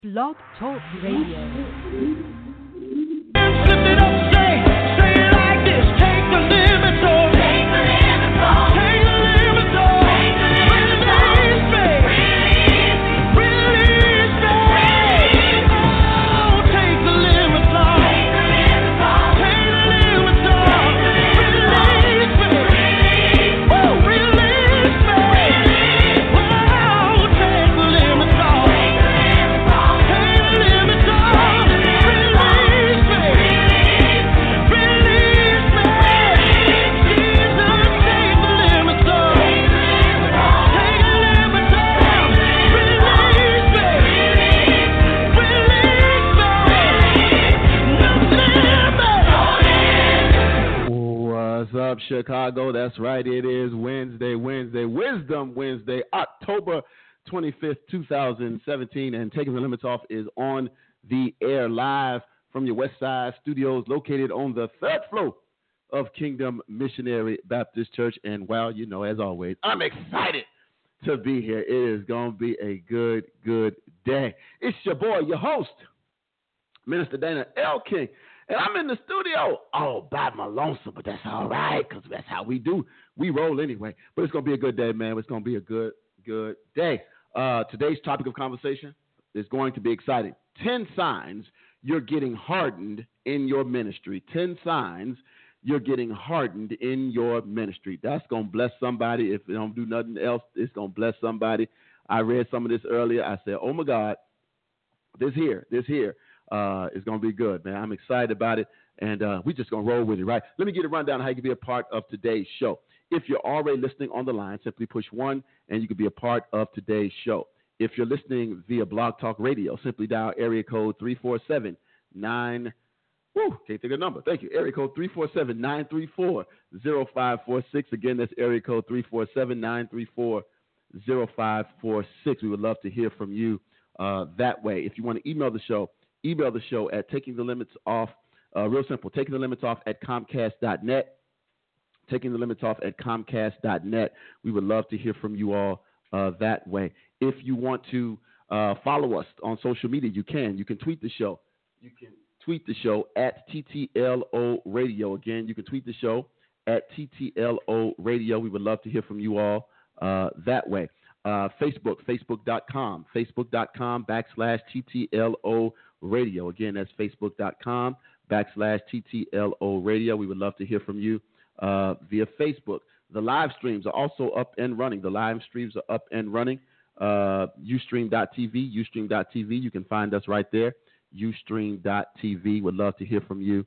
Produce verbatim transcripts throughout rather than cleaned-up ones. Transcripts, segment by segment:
Blog Talk Radio. Up Chicago, that's right, it is Wednesday, Wednesday, Wisdom Wednesday, October twenty-fifth, twenty seventeen, and Taking the Limits Off is on the air live from your West Side studios located on the third floor of Kingdom Missionary Baptist Church. And well, you know, as always, I'm excited to be here. It is going to be a good, good day. It's your boy, your host, Minister Dana L. King. And I'm in the studio all by my lonesome, but that's all right because that's how we do. We roll anyway. But it's going to be a good day, man. It's going to be a good, good day. Uh, today's topic of conversation is going to be exciting. Ten signs you're getting hardened in your ministry. Ten signs you're getting hardened in your ministry. That's going to bless somebody. If they don't do nothing else, it's going to bless somebody. I read some of this earlier. I said, oh, my God, this here, this here. Uh, it's going to be good, man. I'm excited about it, and uh, we're just going to roll with it, right? Let me get a rundown of how you can be a part of today's show. If you're already listening on the line, simply push one, and you can be a part of today's show. If you're listening via Blog Talk Radio, simply dial area code three four seven nine. Woo, can't think of the number. Thank you. Area code three four seven nine three four zero five four six. Again, that's area code three four seven nine three four zero five four six. We would love to hear from you uh, that way. If you want to email the show, email the show at taking the limits off, uh, real simple, taking the limits off at comcast dot net, taking the limits off at comcast dot net. We would love to hear from you all uh, that way. If you want to uh, follow us on social media, you can. You can tweet the show. You can tweet the show at T T L O Radio. Again, you can tweet the show at T T L O Radio. We would love to hear from you all uh, that way. Uh, Facebook, facebook.com, facebook.com backslash TTLO Radio. Again, that's facebook.com backslash TTLO Radio. We would love to hear from you uh, via Facebook. The live streams are also up and running. The live streams are up and running. Uh, Ustream dot T V, Ustream dot T V. You can find us right there. Ustream dot T V. Would love to hear from you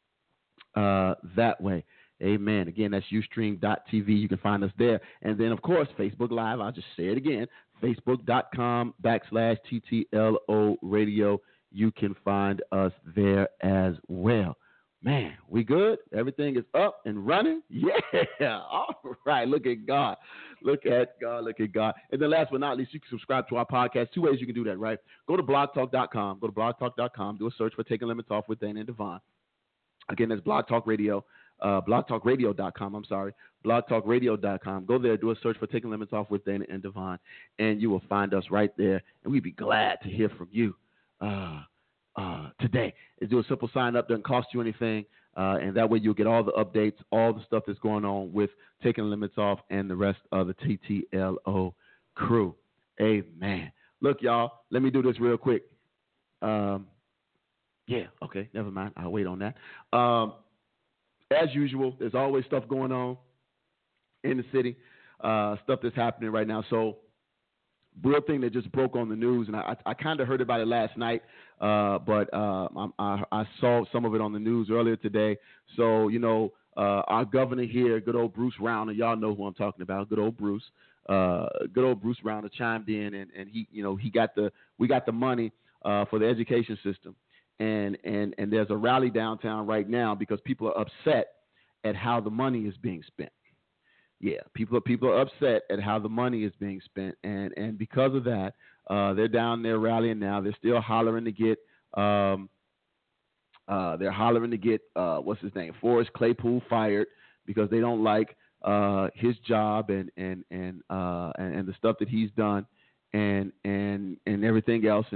uh, that way. Amen. Again, that's Ustream dot T V. You can find us there. And then, of course, Facebook Live. I'll just say it again. Facebook.com backslash TTLO Radio. You can find us there as well. Man, we good? Everything is up and running? Yeah. All right. Look at God. Look at God. Look at God. And then last but not least, you can subscribe to our podcast. Two ways you can do that, right? Go to blog talk dot com. Go to blog talk dot com. Do a search for Taking Limits Off with Dana and Devon. Again, that's Blog Talk Radio. Uh, blog talk radio dot com, I'm sorry, blog talk radio dot com. Go there, do a search for Taking Limits Off with Dana and Devon, and you will find us right there, and we'd be glad to hear from you uh, uh, today. Do a simple sign up, doesn't cost you anything, uh, and that way you'll get all the updates, all the stuff that's going on with Taking Limits Off and the rest of the T T L O crew. Amen. Look, y'all, let me do this real quick. Um, yeah, okay, never mind. I'll wait on that. Um, As usual, there's always stuff going on in the city, uh, stuff that's happening right now. So, real thing that just broke on the news, and I, I kind of heard about it last night, uh, but uh, I, I saw some of it on the news earlier today. So, you know, uh, our governor here, good old Bruce Rauner, y'all know who I'm talking about, good old Bruce, uh, good old Bruce Rauner chimed in, and, and he, you know, he got the, we got the money uh, for the education system. And, and and there's a rally downtown right now because people are upset at how the money is being spent. Yeah, people are, people are upset at how the money is being spent. And, and because of that, uh, they're down there rallying now. They're still hollering to get um, uh, they're hollering to get, uh, what's his name, Forrest Claypool fired because they don't like uh, his job and and and, uh, and and the stuff that he's done and and and everything else. And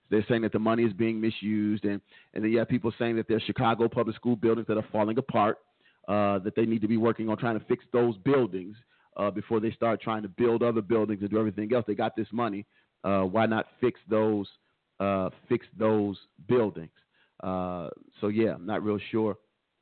They're saying that the money is being misused, and, and then you have people saying that there's Chicago public school buildings that are falling apart, uh, that they need to be working on trying to fix those buildings uh, before they start trying to build other buildings and do everything else. They got this money. Uh, why not fix those uh, fix those buildings? Uh, so, yeah, I'm not real sure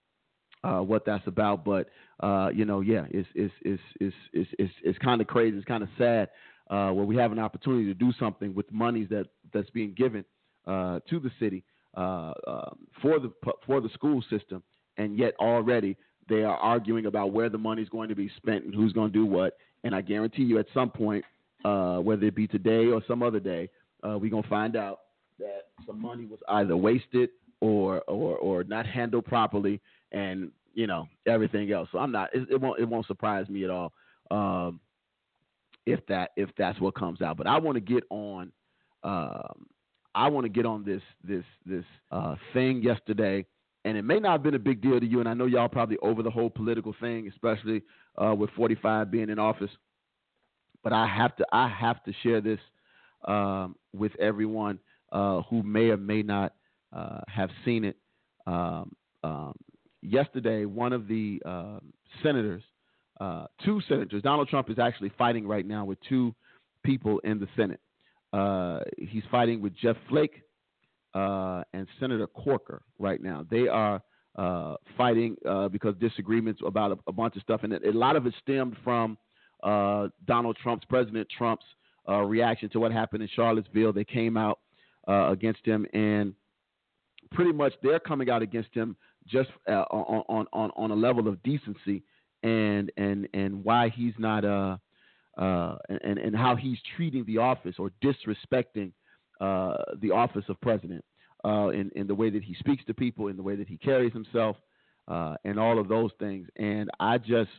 uh, what that's about. But, uh, you know, yeah, it's, it's, it's, it's, it's, it's, it's kind of crazy. It's kind of sad. Uh, where we have an opportunity to do something with monies that, that's being given uh, to the city uh, uh, for the for the school system, and yet already they are arguing about where the money is going to be spent and who's going to do what. And I guarantee you, at some point, uh, whether it be today or some other day, uh, we're gonna find out that some money was either wasted or or or not handled properly, and you know everything else. So I'm not. It, it won't it won't surprise me at all. Um, If that if that's what comes out, but I want to get on, um, I want to get on this this this uh, thing yesterday, and it may not have been a big deal to you, and I know y'all probably over the whole political thing, especially uh, with forty-five being in office. But I have to I have to share this um, with everyone uh, who may or may not uh, have seen it. Um, um, yesterday, one of the uh, senators. Uh, two senators. Donald Trump is actually fighting right now with two people in the Senate. Uh, he's fighting with Jeff Flake uh, and Senator Corker right now. They are uh, fighting uh, because disagreements about a, a bunch of stuff, and a lot of it stemmed from uh, Donald Trump's, President Trump's uh, reaction to what happened in Charlottesville. They came out uh, against him, and pretty much they're coming out against him just uh, on, on, on, on a level of decency. And and and why he's not uh uh and and how he's treating the office or disrespecting uh the office of president uh in in the way that he speaks to people, in the way that he carries himself, uh and all of those things. And I just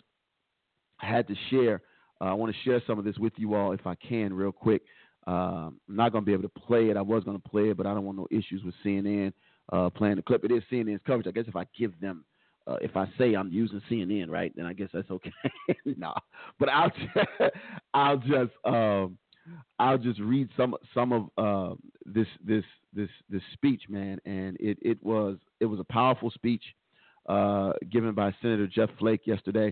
had to share. Uh, I want to share some of this with you all if I can, real quick. Um, I'm not going to be able to play it. I was going to play it, but I don't want no issues with C N N uh, playing the clip. It is C N N's coverage. I guess if I give them. Uh, if I say I'm using C N N, right, then I guess that's okay. no, but I'll just, I'll just um, I'll just read some some of uh, this this this this speech, man, and it, it was it was a powerful speech uh, given by Senator Jeff Flake yesterday.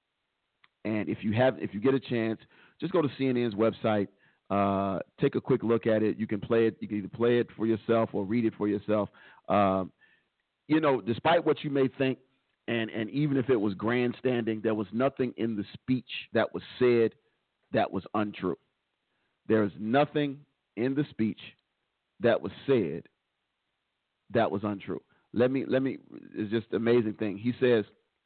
And if you have if you get a chance, just go to C N N's website, uh, take a quick look at it. You can play it. You can either play it for yourself or read it for yourself. Um, you know, despite what you may think. And and even if it was grandstanding, there was nothing in the speech that was said that was untrue. There is nothing in the speech that was said that was untrue. Let me let me. It's just an amazing thing. He says.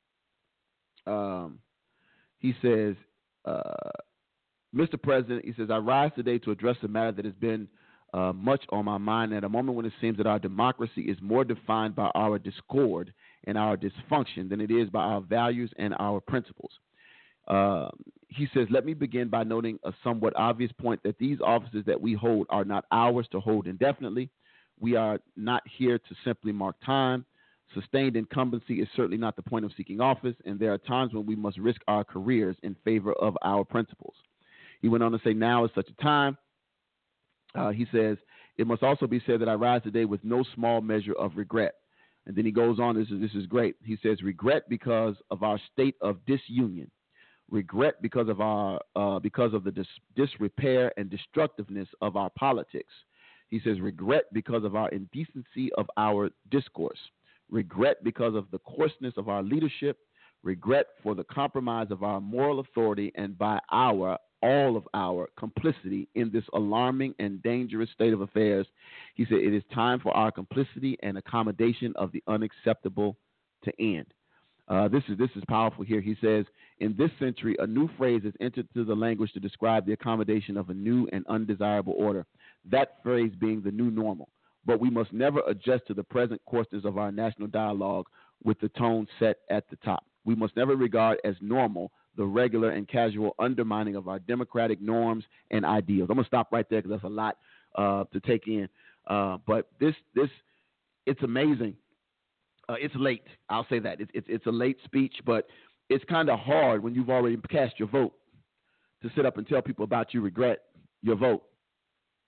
Um, he says, uh, Mister President, he says, I rise today to address a matter that has been uh, much on my mind at a moment when it seems that our democracy is more defined by our discord and our dysfunction than it is by our values and our principles. Uh, he says, let me begin by noting a somewhat obvious point that these offices that we hold are not ours to hold indefinitely. We are not here to simply mark time. Sustained incumbency is certainly not the point of seeking office, and there are times when we must risk our careers in favor of our principles. He went on to say, now is such a time. Uh, he says, it must also be said that I rise today with no small measure of regret. And then he goes on, this is, this is great. He says, regret because of our state of disunion, regret because of our uh, because of the dis- disrepair and destructiveness of our politics. He says, regret because of our indecency of our discourse, regret because of the coarseness of our leadership, regret for the compromise of our moral authority, and by our all of our complicity in this alarming and dangerous state of affairs. He said, it is time for our complicity and accommodation of the unacceptable to end. Uh, this is this is powerful here. He says, in this century, a new phrase has entered into the language to describe the accommodation of a new and undesirable order, that phrase being the new normal. But we must never adjust to the present coarseness of our national dialogue with the tone set at the top. We must never regard as normal the regular and casual undermining of our democratic norms and ideals. I'm going to stop right there because that's a lot uh, to take in. Uh, but this, this, it's amazing. Uh, it's late. I'll say that. It's, it's, it's a late speech, but it's kind of hard when you've already cast your vote to sit up and tell people about you regret your vote.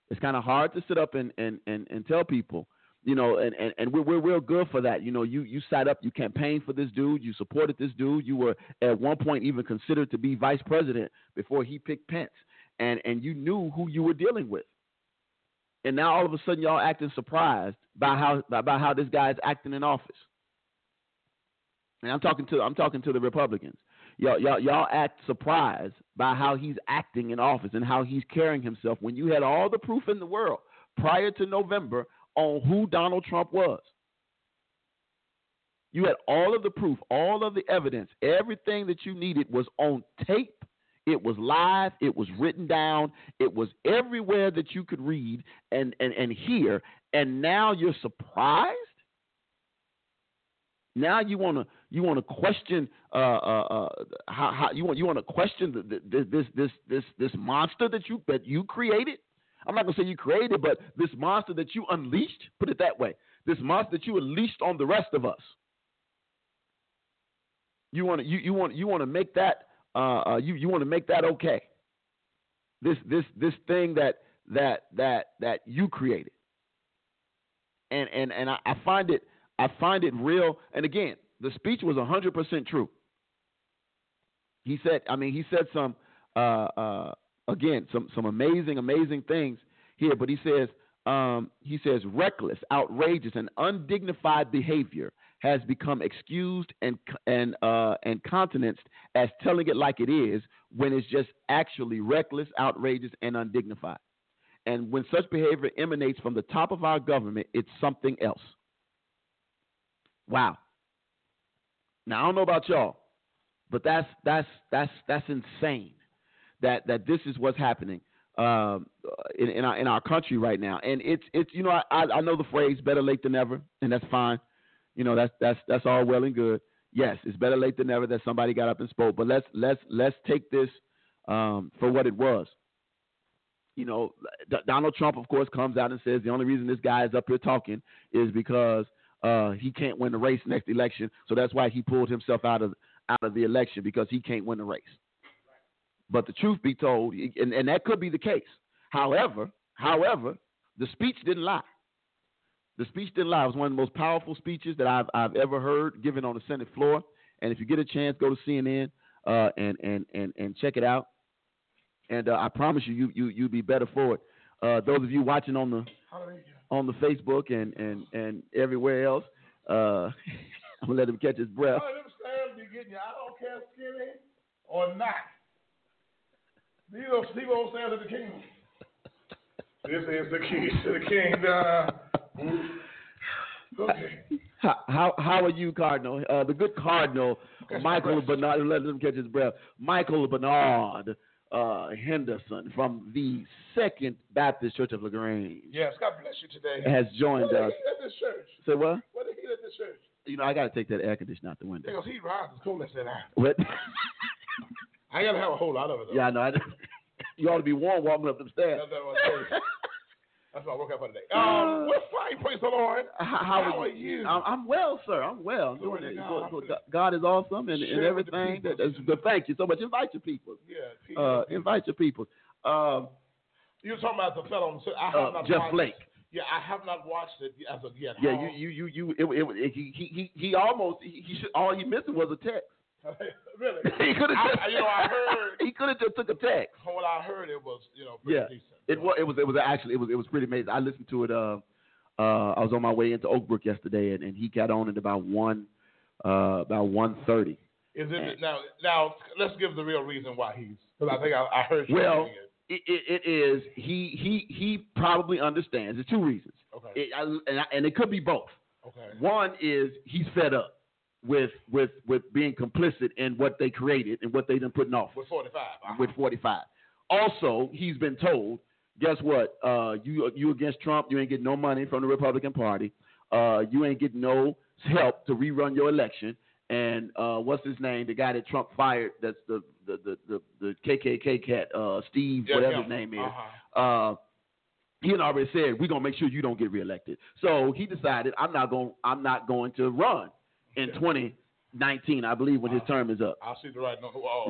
It's kind of hard to sit up and, and, and, and tell people, you know, and, and, and we're, we're real good for that. You know, you, you sat up, you campaigned for this dude, you supported this dude. You were at one point even considered to be vice president before he picked Pence. And, and you knew who you were dealing with. And now all of a sudden y'all acting surprised by how by, by how this guy is acting in office. And I'm talking to I'm talking to the Republicans. Y'all, y'all, y'all act surprised by how he's acting in office and how he's carrying himself when you had all the proof in the world prior to November on who Donald Trump was. You had all of the proof, all of the evidence, everything that you needed was on tape. It was live. It was written down. It was everywhere that you could read and, and, and hear. And now you're surprised? Now you want to you want to question uh, uh, uh, how, how you want you want to question the, the, this this this this monster that you that you created. I'm not gonna say you created, but this monster that you unleashed. Put it that way. This monster that you unleashed on the rest of us. You want to you, you want you want to make that uh, uh, you you want to make that okay. This this this thing that that that that you created. And and and I, I find it. I find it real, and again, the speech was one hundred percent true. He said, I mean, he said some, uh, uh, again, some some amazing, amazing things here, but he says, um, he says, reckless, outrageous, and undignified behavior has become excused and and uh, and countenanced as telling it like it is when it's just actually reckless, outrageous, and undignified. And when such behavior emanates from the top of our government, it's something else. Wow. Now I don't know about y'all, but that's that's that's that's insane. That that this is what's happening um, in, in our in our country right now, and it's it's you know I I know the phrase better late than never, and that's fine. You know that's that's that's all well and good. Yes, it's better late than never that somebody got up and spoke, but let's let's let's take this um, for what it was. You know, D- Donald Trump, of course, comes out and says the only reason this guy is up here talking is because Uh, he can't win the race next election, so that's why he pulled himself out of out of the election because he can't win the race. But the truth be told, and, and that could be the case. However, however, the speech didn't lie. The speech didn't lie. It was one of the most powerful speeches that I've I've ever heard given on the Senate floor. And if you get a chance, go to C N N uh, and and and and check it out. And uh, I promise you, you you you'll be better for it. Uh, those of you watching on the on the Facebook and, and, and everywhere else. Uh, I'm going to let him catch his breath. All of them stairs be getting you. I don't care skinny or not. These are Steve old stairs of the kingdom. This is the key to the kingdom. Okay. How, how how are you, Cardinal? Uh, the good Cardinal, Catch Michael Bernard, let him catch his breath. Michael Bernard uh, Henderson from the Second Baptist Church of LaGrange. Yes, God bless you today. Has joined what us. What at this church? Say what? What did he at this church? You know, I got to take that air conditioner out the window. Because he rises cool and sit down. What? I got to have a whole lot of it, though. Yeah, I know. I, you ought to be warm walking up the stairs. That's what I was That's what I work out for today. Um, what's fine? Praise the Lord. How, how, how are you? I'm, I'm well, sir. I'm well. I'm Glory doing to it. God. God. God is awesome and, and Share with the everything. people. That, that's good. Thank you so much. Invite your people. Yeah. People. Uh, invite your people. Um, you were talking about the fellow. I have uh, not Jeff watched, Flake. Yeah, I have not watched it as of yet. Yeah, How? you, you, you, you. It, it, it, he, he, he almost. He, he should. All he missed was a text. Really? he could have. I, you know, I heard. He could have just took a text. From what I heard, it was, you know, pretty Yeah. decent. It was. It was. It was actually. It was. It was pretty amazing. I listened to it. Uh, uh, I was on my way into Oakbrook yesterday, and, and he got on at about one, uh, about one thirty. Is it now? Now let's give the real reason why he's. Because I think I, I heard you Well, saying it. It, it, it is. He he he probably understands. There's two reasons. Okay. It, I, and, I, and it could be both. Okay. One is he's fed up with with with being complicit in what they created and what they done put in office. With forty-five. Uh-huh. With forty-five. Also, he's been told, guess what? Uh, you you against Trump, you ain't getting no money from the Republican Party. Uh, you ain't getting no help to rerun your election. And uh, what's his name? The guy that Trump fired. That's the the the the, the K K K cat. Uh, Steve, Yeah, whatever yeah. his name is. Uh-huh. Uh, he had already said we're gonna make sure you don't get reelected. So he decided I'm not going. I'm not going to run in Yeah. twenty nineteen. I believe when his Uh-huh. term is up. I'll see the right on the wall. Right.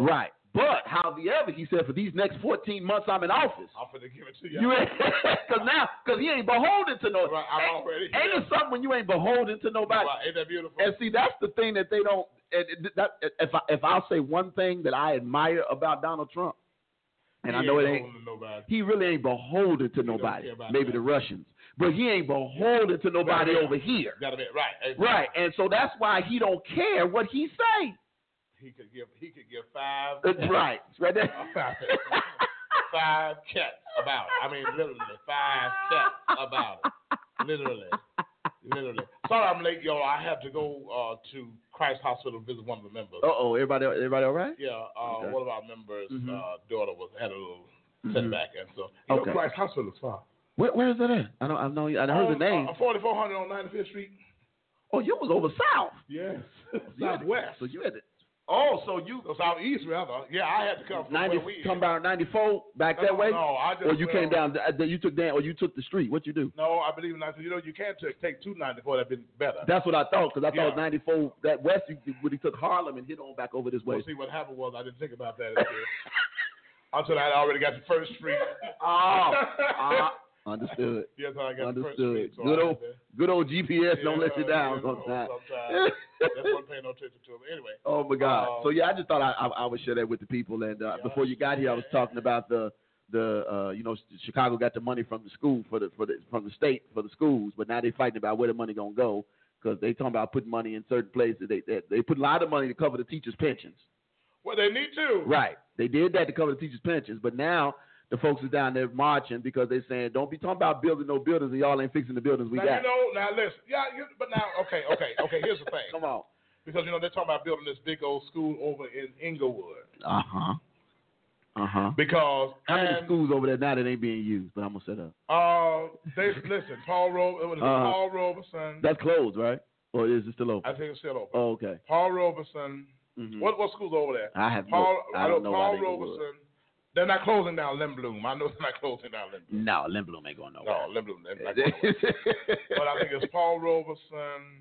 But, however, he said, for these next fourteen months I'm in office. I'm going to give it to you. You ain't, because now, because he ain't beholden to nobody. Right, I'm ain't, already ain't it something when you ain't beholden to nobody? Right, ain't that beautiful? And see, that's the thing that they don't, and that, if, I, if I'll say one thing that I admire about Donald Trump, and he I know ain't it ain't, nobody. he really ain't beholden to He nobody. Maybe that. The Russians. But he ain't beholden to nobody Gotta be, over here. Gotta be, right. Exactly. Right, and so that's why he don't care what he say. He could give. He could give five. That's right. Right there. Five cats about it. I mean, literally five cats about it. Literally, literally. Sorry, I'm late, y'all. I have to go uh, to Christ Hospital to visit one of the members. Uh oh, everybody, everybody all right? Yeah. Uh, okay. One of our members' mm-hmm. uh, daughter was had a little mm-hmm. setback, and so you okay. know, Christ Hospital is far. Where, where is that at? I don't. I know. I heard on, the name. Uh, forty-four hundred on ninety-fifth Street. Oh, you was over south. Yes. Southwest. So you had to. Oh, so you so southeast rather? Yeah, I had to come from ninety. where we Come down ninety-four back no, that way. No, I just. Or you well, came down. You took down. Or you took the street. What you do? No, I believe in that. You know, you can't take, take two ninety-four. That'd been better. That's what I thought, because I yeah. thought ninety-four that west. You, when he took Harlem and hit on back over this way. Well, see, what happened was I didn't think about that until I had already got to First Street. Oh, uh, understood. Yes, I got understood. First Street. So good old, good old G P S yeah, don't let you down you know, sometimes. sometimes. That's not paying no attention to it. But anyway. Oh my God. Um, so yeah, I just thought I, I, I would share that with the people. And uh, yeah, before you got here, I was talking about the the uh, you know, Chicago got the money from the school for the for the from the state for the schools, but now they're fighting about where the money gonna go, because they talking about putting money in certain places. They, they they put a lot of money to cover the teachers' pensions. Well, they need to. Right. They did that to cover the teachers' pensions, but now the folks are down there marching because they're saying, don't be talking about building no buildings and y'all ain't fixing the buildings we now, got. You know, now listen, yeah, you, but now, okay, okay, okay. Here's the thing. Come on. Because you know they're talking about building this big old school over in Inglewood. Uh huh. Uh huh. Because how many and, schools over there now that ain't being used? But I'm gonna set up. Uh, they listen. Paul Ro- it was uh, Paul Robeson. That's closed, right? Or is it still open? I think it's still open. Oh, okay. Paul Robeson. Mm-hmm. What what schools over there? I have Paul. no. I don't know. Paul Robeson. They're not closing down Lindblom. I know they're not closing down Lindblom. No, Lindblom ain't going nowhere. No, Lindblom. They're not going nowhere. But I think it's Paul Robeson,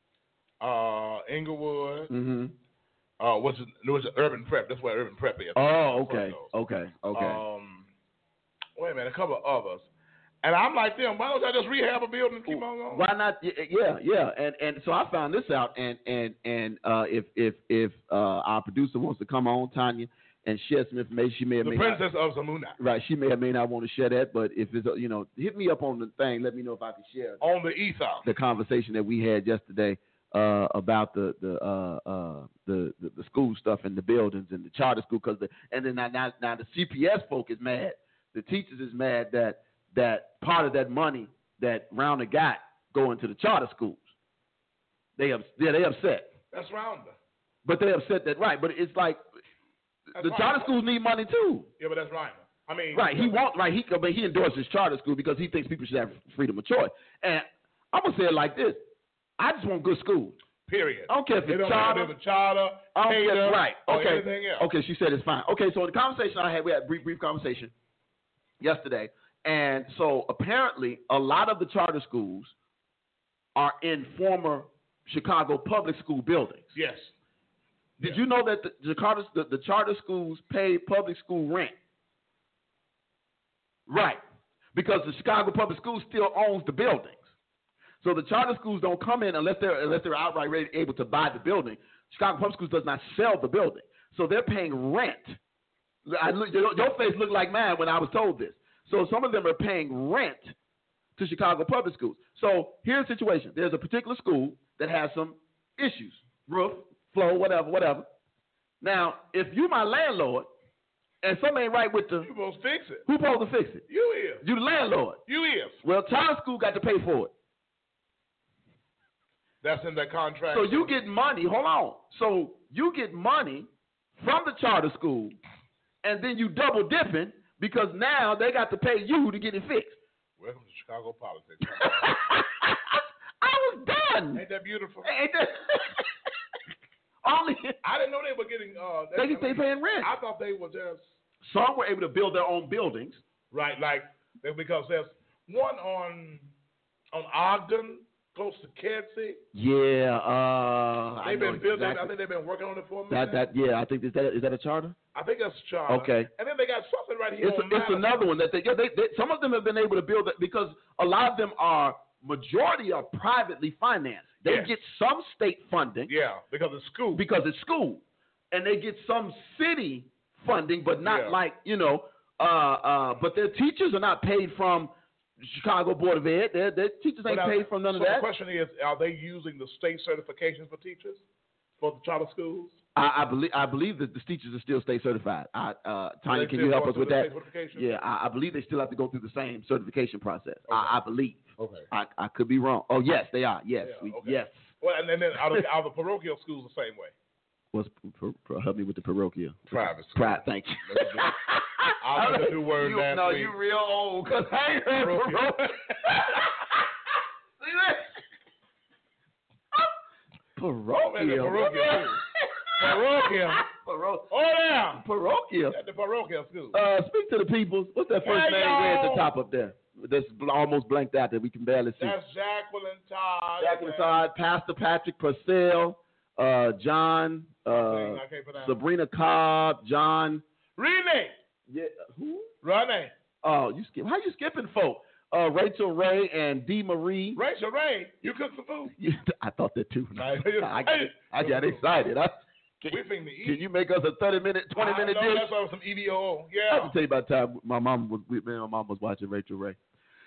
uh, Inglewood. Mm-hmm. Uh, what's it? It was Urban Prep. That's where Urban Prep is. Oh, okay, okay, okay. Um, wait a minute, a couple of others. And I'm like them. Why don't I just rehab a building and keep on going? Why not? Yeah, yeah. And and so I found this out. And and and uh, if if if uh, our producer wants to come on, Tanya, and share some information, she may have the may Princess not, of Zamuna. Right. She may or may not want to share that. But if it's uh, you know, hit me up on the thing. Let me know if I can share on the ether the conversation that we had yesterday uh, about the the, uh, uh, the the the school stuff and the buildings and the charter school. Because the and then now, now now the C P S folk is mad. The teachers is mad that. that part of that money that Rounder got going to the charter schools. They up, yeah, they upset. That's Rounder. But they upset that, right, but it's like that's the Rounder. Charter schools need money too. Yeah, but that's Rounder. I mean, right, he wants, right, he, I mean, he endorses charter school because he thinks people should have freedom of choice. And I'm going to say it like this. I just want good schools. Period. I don't care if it's charter. If it's charter, I don't cater, care, right, okay. Or anything else. Okay, she said it's fine. Okay, so in the conversation I had, we had a brief, brief conversation yesterday. And so apparently a lot of the charter schools are in former Chicago public school buildings. Yes. Did yes. you know that the, the, charter, the, the charter schools pay public school rent? Right. Because the Chicago public schools still owns the buildings. So the charter schools don't come in unless they're unless they're outright ready, able to buy the building. Chicago public schools does not sell the building. So they're paying rent. I, your, your face looked like mine when I was told this. So some of them are paying rent to Chicago public schools. So here's the situation. There's a particular school that has some issues. Roof, flow, whatever, whatever. Now, if you my landlord and something ain't right with the... You supposed to fix it. Who supposed to fix it? You is. You the landlord. You is. Well, charter school got to pay for it. That's in that contract. So you get money. Hold on. So you get money from the charter school and then you double dipping because now they got to pay you to get it fixed. Welcome to Chicago politics. I was done. Ain't that beautiful? Ain't that? Only I didn't know they were getting. Uh, they get they paying rent. I thought they were just. Some were able to build their own buildings. Right, like because there's one on on Ogden close to Kedzie. Yeah, uh, They've been building. exactly. I think they've been working on it for a That minute. that yeah, I think is that is that a charter? I think that's a charter. Okay. And then they got something right here. It's, on a, it's another one that they, yeah, they, they some of them have been able to build it because a lot of them are majority are privately financed. They Yes. get some state funding. Yeah, because it's school. Because it's school, and they get some city funding, but not Yeah. like you know. Uh, uh, but their teachers are not paid from Chicago Board of Ed. Their, their teachers ain't But I- paid from none so of that. the question is, are they using the state certifications for teachers for the charter schools? I, I believe I believe that the teachers are still state certified. I, uh, Tanya, They can still you help go us through with the that? state certification? Yeah, I, I believe they still have to go through the same certification process. Okay. I, I believe. Okay. I, I could be wrong. Oh yes, they are. Yes, Yeah, we, okay. yes. Well, and then are the, are the parochial schools the same way? What's per, per, help me with the parochial? Private schools. Private. Thank you. I'll get the new word you, last No, week. you real old because I ain't heard Parochial. parochial. See that? Oh, man, the Parochial. parochial. Parochial. Parochial. Oh, yeah. Parochial. At the parochial school. Uh, speak to the peoples. What's that first Hey, name way at the y'all. top up there? That's bl- almost blanked out that we can barely see. That's Jacqueline Todd. Jacqueline man. Todd, Pastor Patrick Purcell, uh, John, uh, I can't pronounce it. Sabrina Cobb, John. Renee. Yeah, who? Renee. Oh, you skip. How you skipping, folk? Uh, Rachel Ray and Dee Marie. Rachel Ray. You cook some food? I thought that too. Nice. I, got, I got excited. I, can, We finna eat. can you make us a thirty minute, twenty minute I know dish? that's over some E V O. I Yeah. have to tell you about the time my mom was me and my mom was watching Rachel Ray.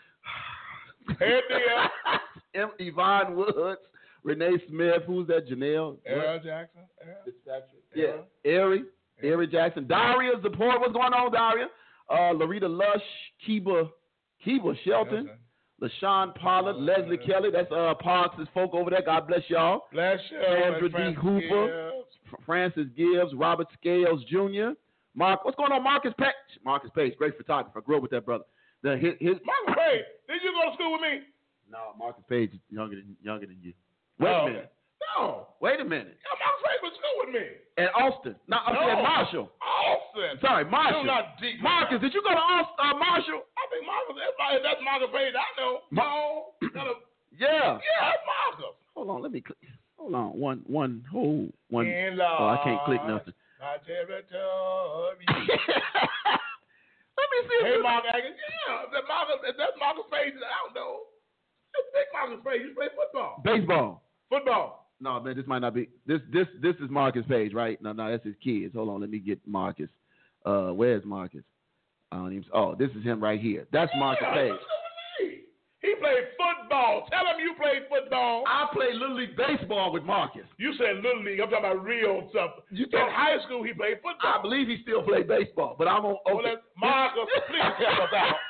Hey, dear. M. Yvonne Woods, Renee Smith, who's that? Janelle. Errol Jackson. Errol. Yeah, Ari, Ari Jackson, Daria Zapor. What's going on, Daria? Uh, Larita Lush, Kiba, Kiba Shelton, LaShawn Pollard, Leslie Kelly. That's uh Parks' folk over there. God bless y'all. Bless you. Sandra D. Francis Hooper, Gibbs. F- Francis Gibbs, Robert Scales Junior Mark, what's going on, Marcus Page? Marcus Page, great photographer. Grew up with that brother. The, his, his, Marcus Page, did you go to school with me? no, Marcus Page is younger than younger than you. Wait Oh, a minute. No. Wait a minute. Yeah, Marcus Page went to school with me. And Austin. No, I'm No. saying Marshall. Austin. Sorry, Marshall. You're not deep. Marcus, did you go to Austin, uh, Marshall? I think Marcus, that's, my, that's Marcus Page. I know. No. Gotta, Yeah. yeah, that's Marcus. Hold on, let me click. Hold on, one, one, hold, one. In Oh, I can't click nothing. My territory. Let me see. If Hey, this- Mark Atkins. Yeah, that Marcus, if that's Marcus Page, I don't know. That's big Marcus Page. You play football. Baseball. Football. No, man, this might not be. This, this, this is Marcus Page, right? No, no, that's his kids. Hold on, let me get Marcus. Uh, where's Marcus? I don't even. Oh, this is him right here. That's Marcus Yeah, Page. what's up with me? He played football. Tell him you played football. I played Little League baseball with Marcus. You said little league. I'm talking about real stuff. You In talk- high school, he played football. I believe he still played baseball, but I'm on. Okay. Well, that's Marcus, please help us out.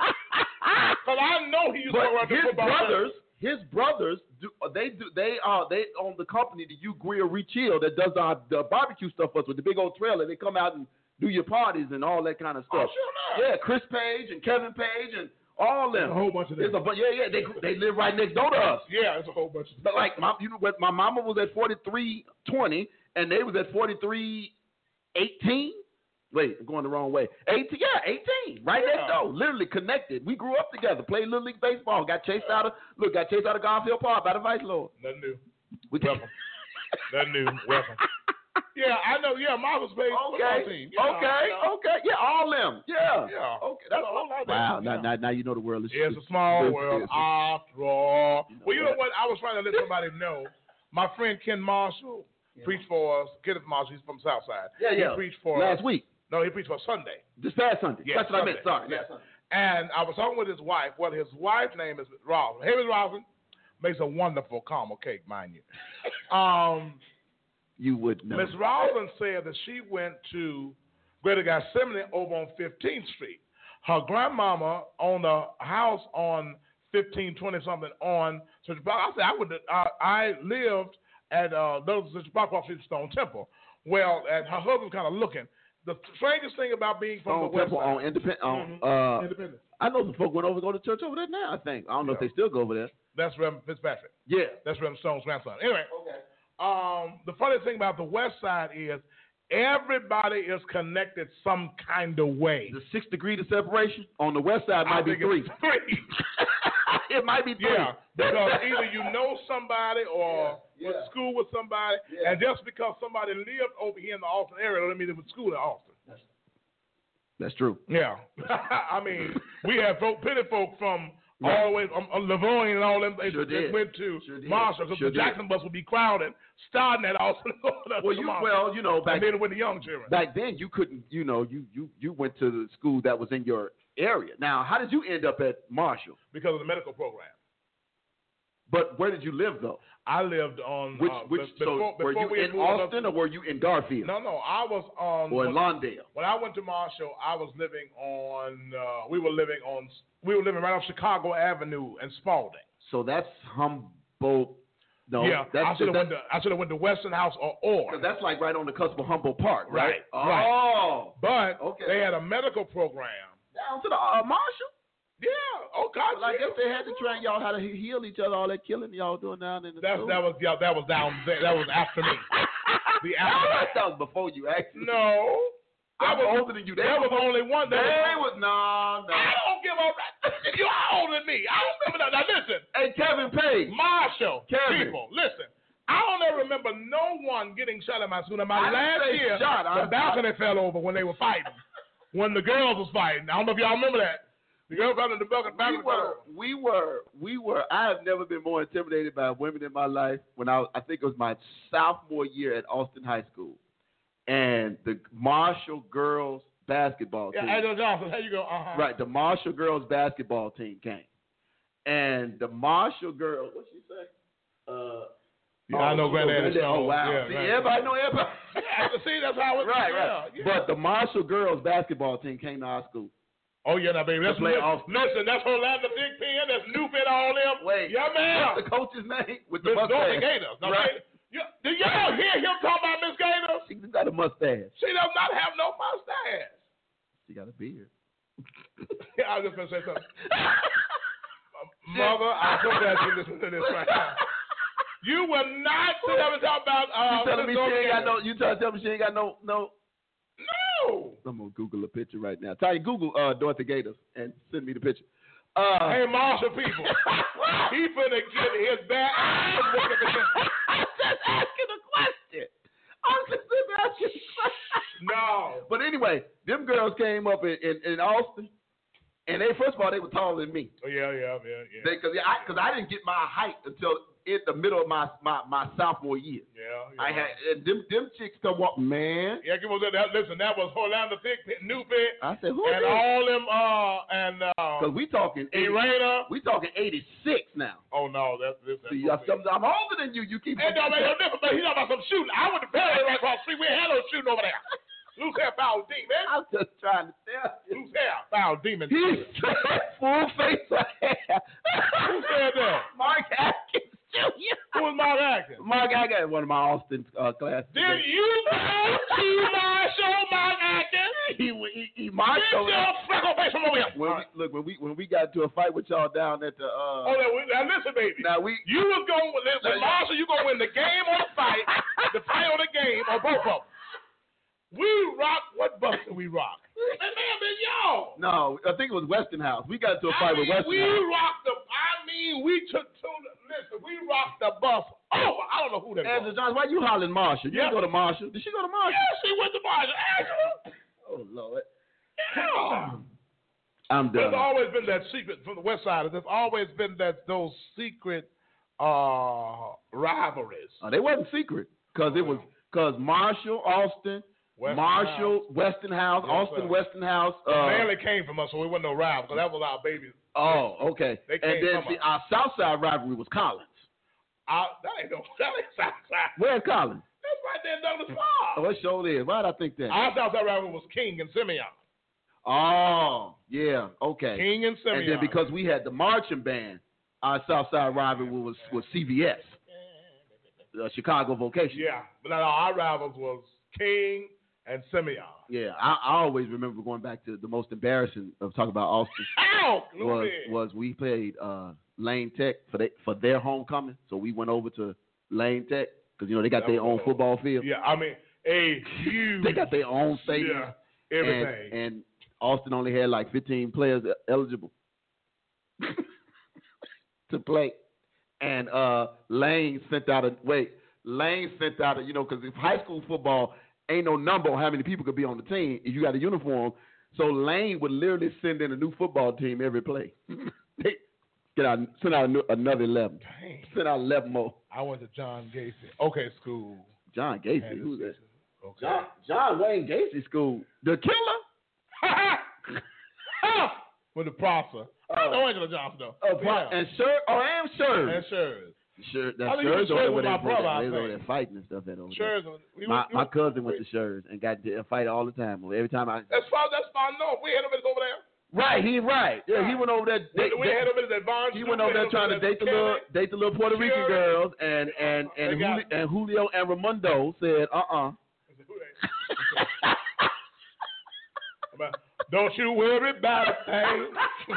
Because I know he used to But run the his football. brothers, his brothers, do they do they are they own the company, the U Grill Rechill, that does our the barbecue stuff for us with the big old trailer. They come out and do your parties and all that kind of Oh, stuff. sure enough. Yeah, Chris Page and Kevin Page and all them. There's a whole bunch of them. There's a bu- yeah, yeah. They they live right next door to us. Yeah, it's a whole bunch of But like my, you know what? My mama was at forty-three twenty, and they was at forty-three eighteen. Wait, I'm going the wrong way. eighteen, yeah, eighteen, right Yeah. next door, literally connected. We grew up together, played Little League baseball, got chased out of look, got chased out of Garfield Park by the Vice Lord. Nothing new. We Welcome. Nothing new. Welcome. Yeah, I know. Yeah, Marcus Page football Okay, team. Yeah, okay, yeah. okay, yeah, all them, yeah. Yeah. Okay, That's a whole lot of wow. them. Now, Yeah. now, now you know the world is. It's a small is- world is- after all. You know Well, you know what? what? I was trying to let somebody know. My friend Ken Marshall preached for us. Kenneth Marshall, he's from Southside. Yeah, yeah. He preached for last us. week, No, he preached for Sunday. this past Sunday. Yeah, That's what Sunday. I meant. Sorry. Yeah. last Sunday. And I was talking with his wife. Well, his wife's name is Roslyn. Hey, Miz Roslyn. Makes a wonderful caramel cake, mind you. Um, You would know. Miss Roslyn said that she went to Greater Gethsemane over on fifteenth Street. Her grandmama owned a house on fifteen twenty something on Central Park. I said I would. I, I lived at uh, Douglas Central Park across from Stone Temple. Well, and her husband's kind of looking. The strangest thing about being from on the West Temple, Side, on independent. On, Mhm. uh, Independent. I know some folk went over to go to church over there now. I think I don't know if Yeah. they still go over there. That's Reverend Fitzpatrick. Yeah. That's Reverend Stone's grandson. Anyway, um, the funny thing about the West Side is everybody is connected some kind of way. The six degree of separation on the west side might I be think three. it's three. it might be three. Yeah, because either you know somebody or Yeah, went yeah. to school with somebody, Yeah. and just because somebody lived over here in the Austin area doesn't mean they went to school in Austin. That's true. Yeah. I mean, we had folk, plenty folk from all the way from um, Livonia and all them they, Sure they did. went to Sure did. Marshall because Sure the Jackson did. bus would be crowded, starting at Austin. Well, you well, you know, back and then it went to young children. back then you couldn't, you know, you you you went to the school that was in your area. Now, how did you end up at Marshall? Because of the medical program. But where did you live though? I lived on Which uh, which be- before, so were before you we in moved up- Austin or were you in Garfield No, no, I was on or in when, Lawndale? when I went to Marshall. I was living on. Uh, we were living on. We were living right off Chicago Avenue and Spalding. So that's Humboldt. No, yeah, that's I should have that's, went to. I should have went to Western House or Orr. Cause that's like right on the cusp of Humboldt Park, right? Right, right. Oh, But Okay. they had a medical program. down to the uh, Marshall. Yeah. Oh God. Well, I guess they had to train y'all how to he- heal each other. All that killing y'all doing down in the That's school. that was yeah, that was down there. That was after me. The after. that was before you actually. No. I'm That was, older than you. They There was was- only one. They That was was, no, no. I don't give a rat. You are older than me. I don't remember that. Now listen. Hey, Kevin Page. Marshall. Kevin. People, listen. I don't ever remember no one getting shot at my school. Now, my I didn't last say year, shot. I- the balcony fell over when they were fighting. When the girls was fighting. I don't know if y'all remember that. The girls fell in the balcony. We balcony fell were, over. we were, we were. I have never been more intimidated by women in my life. When I, was, I think it was my sophomore year at Austin High School, and the Marshall girls basketball Yeah, team. Angela Johnson. There you go. Uh-huh. Right, the Marshall girls basketball team came, and the Marshall girls. What she say? Uh, Yeah, I know oh, Granddaddy Granddaddy. Oh Stone. wow! Yeah, See, right. everybody know everybody. Yeah, see, that's how it right, yeah, right. yeah. But the Marshall girls basketball team came to our school. Oh, yeah, now, baby. That's, play listen, Austin. listen, that's Orlando Thigpen. That's Newfit, all them. Wait, Yeah, man. what's the coach's name with the Miss Dorothy mustache? Gators. Now, Right. you, do y'all hear him talk about Miss Gators? She got a mustache. She does not have no mustache. She got a beard. Yeah, I was just going to say something. Mother, I'm so glad you listen to this right now. You will not sit up and talk about uh, you telling me Miss she Dorothy ain't got Gators. no? You trying to tell me she ain't got no no? No. I'm gonna Google a picture right now. Tell you Google uh, Dorothy Gators and send me the picture. Uh, Hey, Marshall people. He finna get his back. I'm just asking a question. I'm just asking a question. No. But anyway, them girls came up in, in, in Austin, and they first of all they were taller than me. Oh, yeah, yeah, yeah, yeah. Because I, cause I didn't get my height until in the middle of my my, my sophomore year. yeah, yeah. I had and them them chicks come up, man. Yeah, give us that. Listen, that was Orlando Thigpen, Newfit, I said, who and is? all them, uh, and Because uh, we talking eighty, Irena. we talking eighty-six now. Oh no, that's this. That's See, I'm, I'm older than you. You keep. It don't make no difference. But he's talking about some shooting. I went to Perry right across the street. We had no shooting over there. Loose hair, foul demon. I'm just trying to tell you. Loose hair, foul demon. He said full face of hair. Who said that? Mark Atkins Junior Who was Mark Atkins? Mark Atkins, one of my Austin uh, classes. Did you go to my show, Mark Atkins? He he, he Mark Get told your freckle face from over here. when we, look when we when we got into a fight with y'all down at the uh. Oh, now, we- now listen, baby. Now we You was going with listen, Marshall. You gonna win the game or the fight, the fight or the game, or both of them. We rock. What bus did we rock? That may have been y'all. no, I think it was Westinghouse. We got into a fight I with mean, we Westinghouse. rocked the. I mean, we took to the. Listen, we rocked the bus over. I don't know who that Angela was. Johnson, why you hollering Marshall? You Yeah. didn't go to Marshall. Did she go to Marshall? Yeah, she went to Marshall. Angela. Oh Lord. Yeah. I'm There's done. always been that secret from the West Side. There's always been that those secret uh, rivalries. Uh, they wasn't secret because it was because Marshall, Austin, Weston Marshall, Westinghouse, Yes, Austin, sir. Westinghouse. It Uh, mainly came from us, so we wasn't no rival because that was our baby. oh, okay. They And came then from see, us. our Southside rivalry was Collins. Our, that ain't no. That ain't Southside. Where's Collins? That's right there in Douglas Oh, Park. it sure is. Why did I think that? Our Southside rival was King and Simeon. Oh, yeah. Okay. King and Simeon. And then because we had the marching band, our Southside rivalry was was C V S, uh, Chicago Vocation. Yeah, but now our rivals was King and Simeon. Yeah, I, I always remember going back to the most embarrassing of talking about Austin Ow! was Gloomy. was we played uh, Lane Tech for they, for their homecoming, so we went over to Lane Tech because you know they got That their was- own football field. Yeah, I mean a huge. They got their own stadium. Yeah, everything. And, and Austin only had like fifteen players eligible. to play, and uh, Lane sent out a wait. Lane sent out a you know because high school football ain't no number on how many people could be on the team if you got a uniform. So Lane would literally send in a new football team every play. they get out, send out another eleven. Dang. Send out eleven more. I went to John Gacy. Okay, school. John Gacy. Who's that? Okay. John, John Wayne Gacy school. The killer. With the prosper. I know Angela Johnson though. Oh, yeah. and sure. Oh, I am sure. And sure. Sure, that's I think Scherz Scherz over with there. my brother, I They was over think. there fighting and stuff. That over Scherz, there. we My went- my we- cousin went to Scherz and got to fight all the time. Every time I. That's far. That's far north. We had him over there. Right, he right. Yeah, he went over there. We, Date, we had him at Vaughn. he went over there trying to date the little date the little Puerto Rican Sure. girls, and and and, They got- Julio, and Julio and Ramundo said, uh uh Don't you worry about a thing.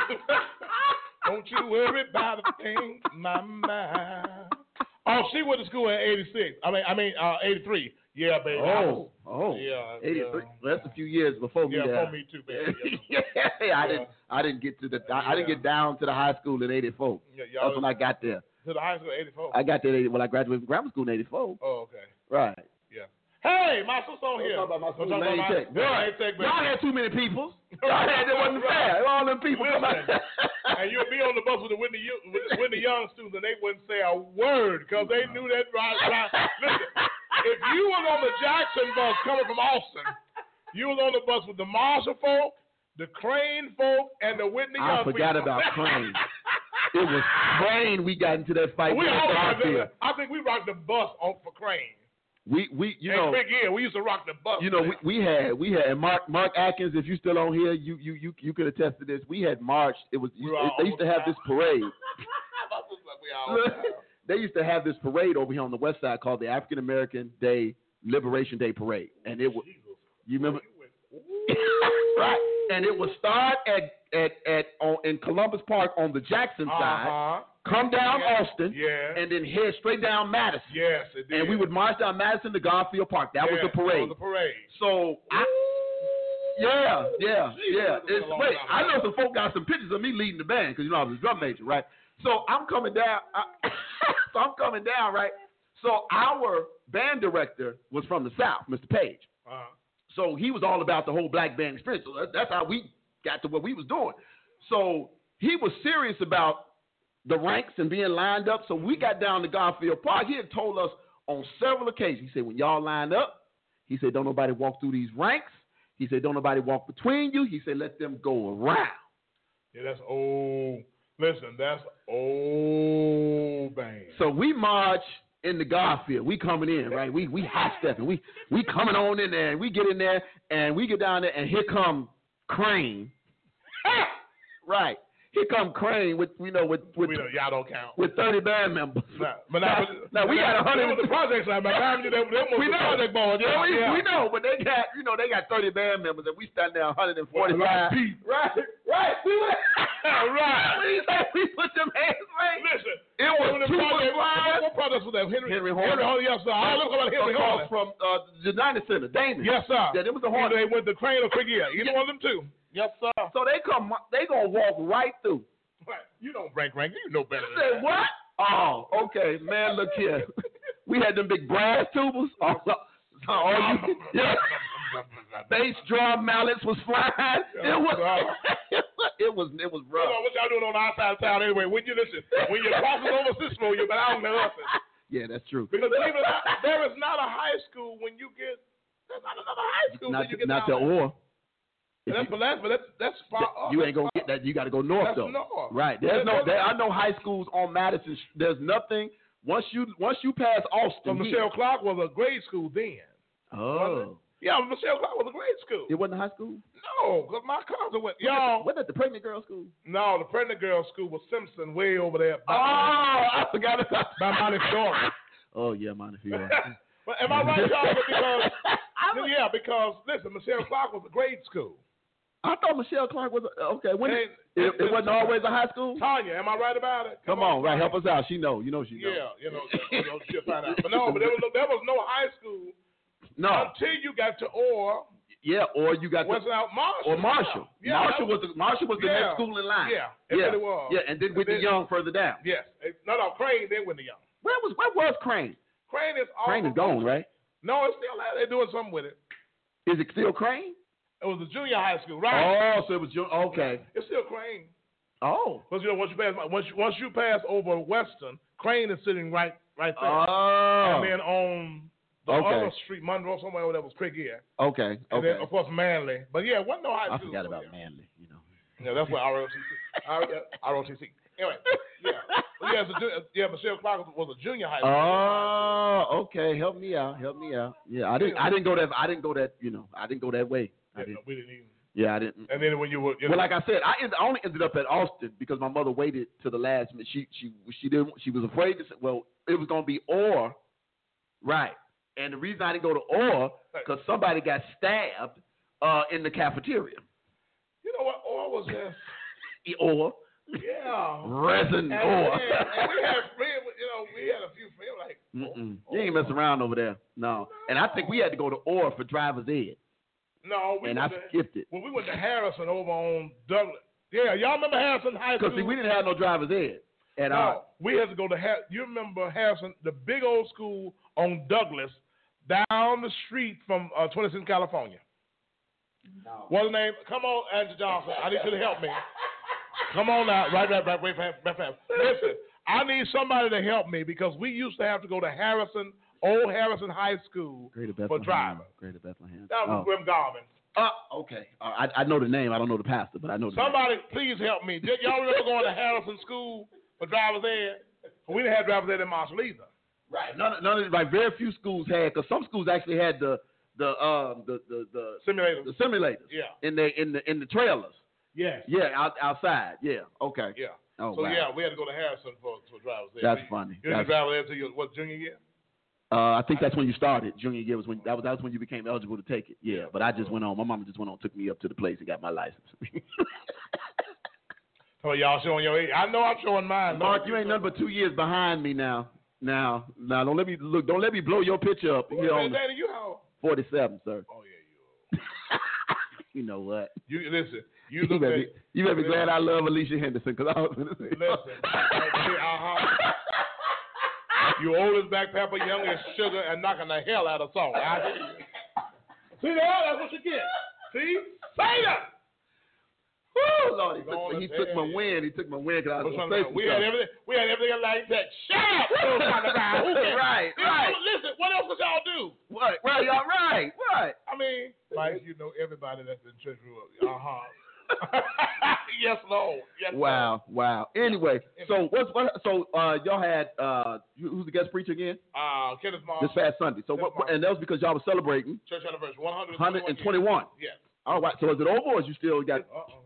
Don't you worry about a thing, my mind. Oh, she went to school in eighty-six. I mean, I mean, uh, eighty-three. Yeah, baby. I was- Oh, oh, Yeah, eighty-three. yeah. Well, that's a few years before me. Yeah, there. for me too, baby. yeah, I Yeah. didn't. I didn't get to the. I, I didn't Yeah. get down to the high school in eighty-four. Yeah, y'all That's when I got there. to the high school eighty-four. I got there in eighty, when I graduated from grammar school in eighty-four. Oh, okay. Right. Yeah. Hey, my sister on here. Don't talk about my Don't school, talk Lane about my- Tech. Yeah, Lane Tech, baby. Y'all had too many people. Y'all had that wasn't fair. All them people come out. Listen, and you'll be on the bus with the Whitney, Yo- with the Whitney Young students, and they wouldn't say a word because they knew that right. right. Listen, if you was on the Jackson bus coming from Austin, you was on the bus with the Marshall folk, the Crane folk, and the Whitney Young I forgot people. about Crane. It was Crane we got into that fight we with always, Garfield. I think we rocked the bus on for Crane. We we you and know Big Ear, we used to rock the bus. you know we, we had we had Mark Mark Atkins. If you still on here, you you you you could attest to this. We had marched. It was We were all they used to have this parade. we all They used to have this parade over here on the west side called the African American Day Liberation Day Parade, and it was you remember right, and it would start at at at on in Columbus Park on the Jackson side, Uh-huh. come down Yeah. Austin, Yeah. and then head straight down Madison. Yes, it did. And we would march down Madison to Garfield Park. That was Yeah, the parade. That was the parade. So I, yeah, yeah, Jesus, yeah. that's been a It's, long wait, time I ago. know some folk got some pictures of me leading the band because you know I was a drum major, right? So I'm coming down. I, so I'm coming down, right? So our band director was from the South, Mister Page. Uh-huh. So he was all about the whole black band experience. So that, that's how we got to what we was doing. So he was serious about the ranks and being lined up. So we got down to Garfield Park. He had told us on several occasions. He said, when y'all line up, he said, don't nobody walk through these ranks. He said, don't nobody walk between you. He said, let them go around. Yeah, that's old. Listen, that's old band. So we march in the Garfield. We coming in, right? We we hot stepping. We we coming on in there, and we get in there, and we get down there, and here come Crane. Right. Here come Crane with you know with with, we know, y'all don't count. with thirty band members. Nah, but now, now, we got a hundred. That was the project side. My time, they, they was We the know. project ball. Yeah, Yeah, we, yeah. we know, but they got you know they got thirty band members, and we stand there one hundred forty-five. Well, Pete. Right, right. We went. Right. What do you say? We put them hands right. Listen, It was when the two project, five. what project was that? Henry, Henry Horner. Henry Horner, yes, sir. I look about Henry Across Horner. from uh, the United Center, Damon. Yes, sir. Yeah, it was the Either Horner. they went to Crane or Quick Ear. Either one of them two. Yes, sir. So they come, they gonna walk right through. Right. You don't rank rank. You know better I than said, that. what? Oh, okay, man, look here. We had them big brass tubers. Oh, so, so all you, yeah. Bass drum mallets was flying. It was, it was, it was Hold rough. on, what y'all doing on the outside of town anyway? When you listen, when you crosses over Cicero, you're out in the office. Yeah, that's true. Because believe it or not, there is not a high school when you get. There's not another high school Not, when you get not down the there. or. If That's, you, but that's, but that's, that's far up. you ain't That's gonna far get that. You got to go north That's though. north. Right. There's no. There's- There, I know high schools on Madison. There's nothing. Once you once you pass Austin. So here- Michelle Clark was a grade school then. Oh. Yeah, Michelle Clark was a grade school. It wasn't a high school. No, because my cousin went. Wasn't Y'all, that- Wasn't that the pregnant girl school? no, the pregnant girl school was Simpson, way over there. Oh, By, I forgot about by Montefiore. Oh yeah, Montefiore. But am I right, y'all? Because yeah, because listen, Michelle Clark was a grade school. I thought Michelle Clark was a, okay. When Hey, it, it, it wasn't always a high school. Tanya, am I right about it? Come on, right? Help us out. She know. You know she know. Yeah, you know, you know, she'll find out. But no, but there was no, there was no high school No. until you got to Orr Yeah, or you got Western out Marshall. or Marshall. Yeah, Marshall was, was the, Marshall was the yeah, next school in line. Yeah, it yeah, really was. Yeah, and then Whitney then, Young further down. Yes, no, no, Crane then Whitney Young. Where was where was Crane? Crane is all Crane is gone, right? No, it's still there. They're doing something with it. Is it still Crane? It was a junior high school, right? Oh, so it was ju- okay. It's still Crane. Oh, because you know once you pass once you, once you pass over Western, Crane is sitting right right there. Oh, and then on the okay. other street, Monroe, somewhere over there was Crick here. Okay, okay. And then of course Manly, but yeah, wasn't no high I school. forgot about there. Manly. You know. Yeah, that's where R O T C. R O T C. Anyway, yeah, but yeah, so, yeah, Michelle Clark was a junior high school. Oh, okay. Help me out. Help me out. Yeah, I didn't. I didn't go that. I didn't go that. You know, I didn't go that way. I Yeah, didn't. no, we didn't even. Yeah, I didn't. And then when you were, you know, Well, like I said, I, end, I only ended up at Austin because my mother waited to the last minute. She she she didn't. She was afraid to say, well, it was going to be or, right? And the reason I didn't go to or because somebody got stabbed uh, in the cafeteria. You know what? Or was this? Or. Yeah. Resin and, or. And, and we had friends, you know, we had a few friends like. Mm-mm. Oh, you ain't messing around over there. No. no. And I think we had to go to or for driver's ed. No, we and I to, skipped it. When we went to Harrison over on Douglas. Yeah, y'all remember Harrison High School? Because we didn't have no driver's ed. And no, uh, we had to go to Har- you remember Harrison, the big old school on Douglas, down the street from uh, twenty-sixth California. No. What's the name? Come on, Andrew Johnson. I need you to help me. Come on out. Right, right, right, right, right, right, right. Listen, I need somebody to help me because we used to have to go to Harrison, old Harrison High School for driving. Greater Bethlehem. That was oh. Grim Garvin. Uh, okay. Uh, I, I know the name. I don't know the pastor, but I know the Somebody, name. please help me. Did y'all remember going to Harrison School for driver's ed? We didn't have driver's ed in Marshall either. Right. None, none of like very few schools had, because some schools actually had the the um the the, the simulators. The simulators. Yeah. In the in the in the trailers. Yes. Yeah. Out, outside. Yeah. Okay. Yeah. Oh, so wow. yeah, we had to go to Harrison for for driver's ed. That's you, funny. You didn't drive ed until your what junior year? Uh, I think that's when you started. Junior year was when that was that was when you became eligible to take it. Yeah, but I just went on. My mama just went on, took me up to the place and got my license. So y'all showing your age? I know I'm showing mine. Mark, you ain't nothing but two years behind me now. Now, now, don't let me look. Don't let me blow your picture up. Well, man, Danny, you how? forty-seven, sir. Oh yeah, you. You know what? You listen. You You look better, at. be, you better be glad I love Alicia Henderson because I was going to say. Listen. uh-huh. You old as black pepper, young as sugar, and knocking the hell out of salt. I hear you. See that? That's what you get. See? Say that. Woo, Lord, he Lord, took, he took my win. He took my win because I was going to say we had everything. We had everything like that. Shut up. Right, right. Listen, what else did y'all do? What? Right, y'all right, right. I mean, Mike, you know everybody that's in church grew up. Uh huh. Yes, Lord. Yes, wow, Lord. wow. Anyway, so what's what? So uh, y'all had uh, who's the guest preacher again? Uh, Kenneth Marshall. This past Sunday. So what? Marshall. And that was because y'all were celebrating church anniversary, one hundred twenty-one. Yes. All right. So is it over, or is you still got? Uh-uh.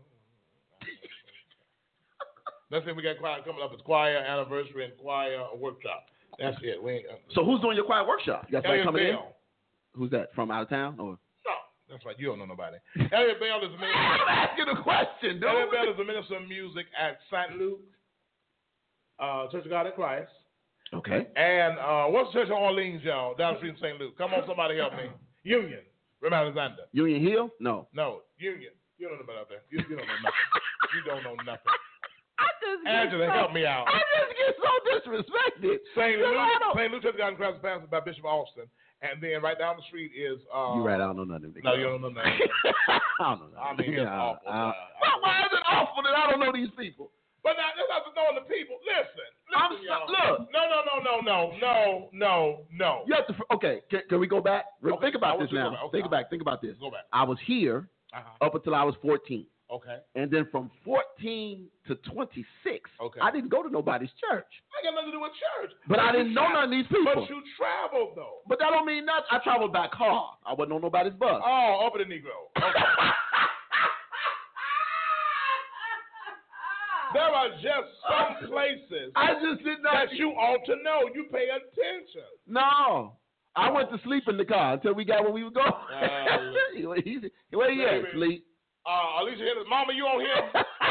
Let's say we got choir coming up. It's choir anniversary and choir workshop. That's it. We ain't, uh, so who's doing your choir workshop? You got somebody coming Bell. in? Who's that? From out of town or? No, that's right. You don't know nobody. Elliot Bell is a minister. I'm asking a question, dude. Elliot Bell is a minister of music at Saint Luke, uh, Church of God in Christ. Okay. And uh, what's the church in Orleans, y'all? Down the street in Saint Luke. Come on, somebody help me. Union. Rem Alexander. Union Hill? No. No, Union. You don't know about that. You, you don't know nothing. You don't know nothing. I just Angela, so, help me out. I just get so disrespected. Saint Luke, Saint Luke Church of God in Christ, pastor by Bishop Austin, and then right down the street is. Uh, you right? I don't know nothing. No, you don't know nothing. I don't know. I mean, it's yeah, awful. Uh, well, why is it awful that I don't know these people? But now, that's not knowing the people. Listen, listen, I'm y'all. Look. No, no, no, no, no, no, no, no. You have to. Okay, can, can we go back? Okay, think about this now. Okay, think back. Think about this. Go back. I was here uh-huh. up until I was fourteen. Okay. And then from fourteen to twenty-six, okay. I didn't go to nobody's church. I got nothing to do with church. But, but I didn't know tra- none of these people. But you traveled, though. But that don't mean nothing. I traveled by car. I wasn't on nobody's bus. Oh, up in the Negro. Okay. There are just some places I just did not. that you ought to know. You pay attention. No. I went to sleep in the car until we got where we were going. Uh, He's, where he at, sleep? Uh, Alicia, Mama, you on here?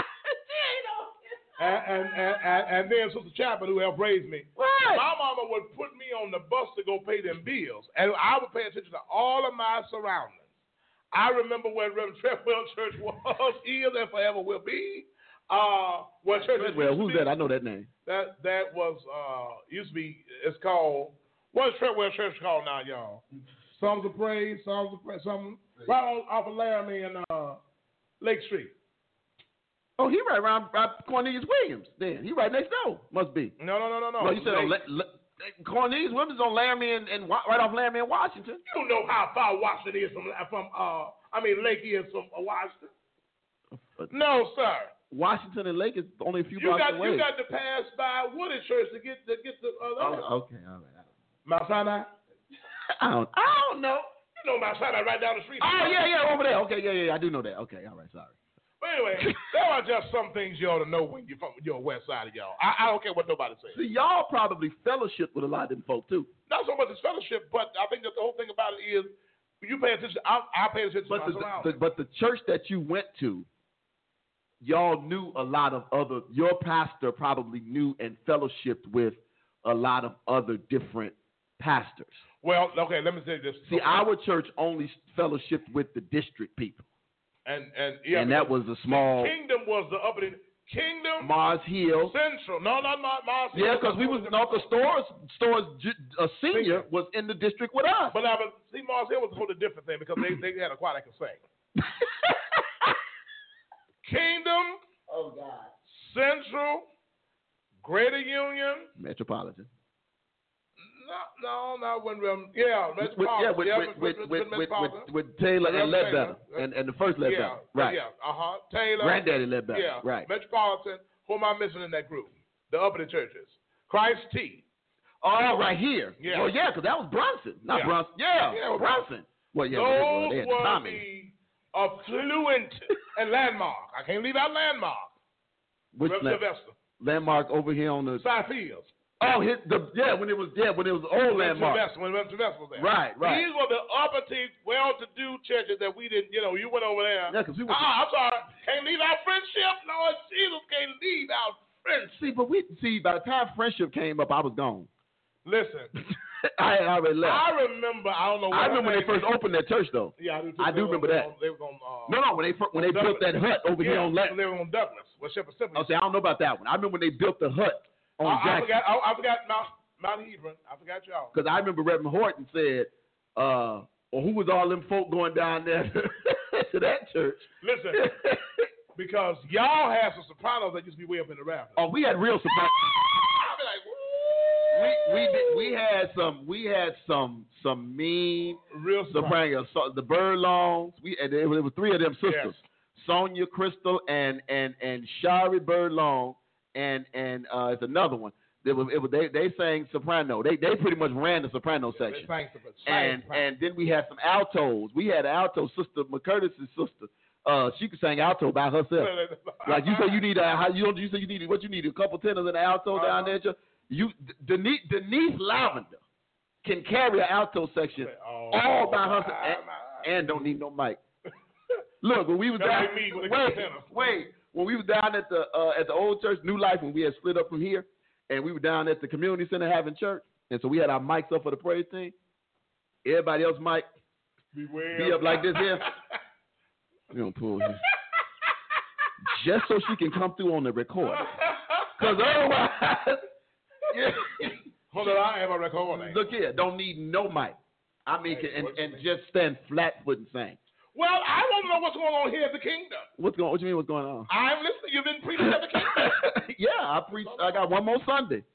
and, and, and, and, and then Sister Chapman, who helped raise me. What? My mama would put me on the bus to go pay them bills, and I would pay attention to all of my surroundings. I remember when Reverend Treadwell Church was, is, and forever will be. Uh, what church Treadwell, who's be, that? I know that name. That that was uh used to be. It's called. What is Treadwell Church called now, y'all? Songs of Praise, Songs of Praise, something right on off of Laramie and uh, Lake Street. Oh, he right around uh, Cornelius Williams. Then he right next door. Must be. No, no, no, no, no. No, you said on La- La- Cornelius Williams on Laramie and, and right off Laramie in Washington. You don't know how far Washington is from from uh I mean Lake is from uh, Washington. Uh, no, sir. Washington and Lake is only a few you blocks got, away. You got to pass by Wooded Church to get to get the. Uh, oh, okay, all right. Mount Sinai. I don't. I don't know. You know Mount Sinai right down the street. Oh yeah, yeah, over there. Okay, yeah, yeah, I do know that. Okay, all right, sorry. But anyway, there are just some things you ought to know when you're from you're west side of y'all. I, I don't care what nobody says. See, y'all probably fellowship with a lot of them folk too. Not so much as fellowship, but I think that the whole thing about it is you pay attention. I, I pay attention but to my the, surroundings. the, but the church that you went to, y'all knew a lot of other. Your pastor probably knew and fellowshipped with a lot of other different pastors. Well, okay, let me say this. See, okay. our church only fellowshipped with the district people. And and yeah, and that was a small. Kingdom was the upper Kingdom. Mars Hill. Central. No, not Mars, Mars Hill. Yeah, because we was no, because Stores Stores a senior was in the district with us. But now, but see, Mars Hill was a totally different thing because they they had a choir that could sing. Kingdom. Oh God. Central. Greater Union. Metropolitan. No, no, no. When um, yeah, with, yeah, with yeah, with with, with, with, with, with Taylor yeah, and Ledbetter, and, and the first Ledbetter, yeah, right? Yeah, uh huh. Taylor, Granddaddy Ledbetter, yeah, right? Metropolitan. Who am I missing in that group? The uppity churches. Christ T. Oh, right here. Yeah. Well, yeah, because that was Brunson, not yeah. Brunson. Yeah, yeah Brunson. Well, yeah, those they, they were Tommy. the affluent and landmark. I can't leave out landmark. Which land- landmark over here on the side fields. Oh, his, the yeah, when it was yeah, when it was old landmark. When Webster was there. Right, right. These were the uppity, well-to-do churches that we didn't, you know, you went over there. Yeah, because we were. Ah, I'm sorry. Can't leave our friendship. Lord Jesus, can't leave our friendship. See, but we see by the time friendship came up, I was gone. Listen. I had already left. I remember. I don't know. What I remember when they first opened that church, though. Yeah, I do. Too. I do remember that. On, they were on. Uh, no, no, when they when they Douglas. built that hut over yeah, here on Latin. They were on Douglas. Well, Shepherd Simple. Oh, see, I don't know about that one. I remember when they built the hut on I, Jackson. I forgot. I, I forgot Mount Mount Hebron. I forgot y'all. Because I remember Reverend Horton said, uh, "Or who was all them folk going down there to that church?" Listen, because y'all had some sopranos that used to be way up in the rafters. Oh, we had real sopranos. I'd be like, We we did, we had some we had some some mean real sopranos. So, the Burlongs. We and there were three of them sisters, yes. Sonia Crystal and and and Shari Burlong and and uh, it's another one. They was, it was they they sang soprano. They they pretty much ran the soprano yeah, section. sang, and sang, and then we had some altos. We had an alto sister, McCurtis's sister. Uh, she could sing alto by herself. Like you say, you need a how you don't you say you need what you need a couple tenors and an alto uh-huh. down there. You Denise, Denise Lavender can carry an alto section oh, all by herself and, and don't need no mic. Look, when we was down, wait, wait, when we was down at the uh, at the old church, New Life, when we had split up from here, and we were down at the community center having church, and so we had our mics up for the praise team. Everybody else mic Beware. be up like this here. We gonna pull here just so she can come through on the recording, because otherwise. Yeah. Hold on, I have a recording. Look here, don't need no mic. I mean, hey, and, and just stand flat foot and sing. Well, I want to know what's going on here at the kingdom. What's going? What you mean? What's going on? I'm listening. You've been preaching at the kingdom. Yeah, I preach. I got one more Sunday.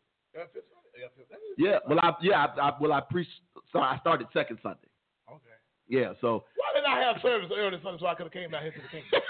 Yeah, well, I yeah, I, I well, I preached. So I started second Sunday. Okay. Yeah, so. Why didn't I have service early Sunday so I could have came down here to the kingdom?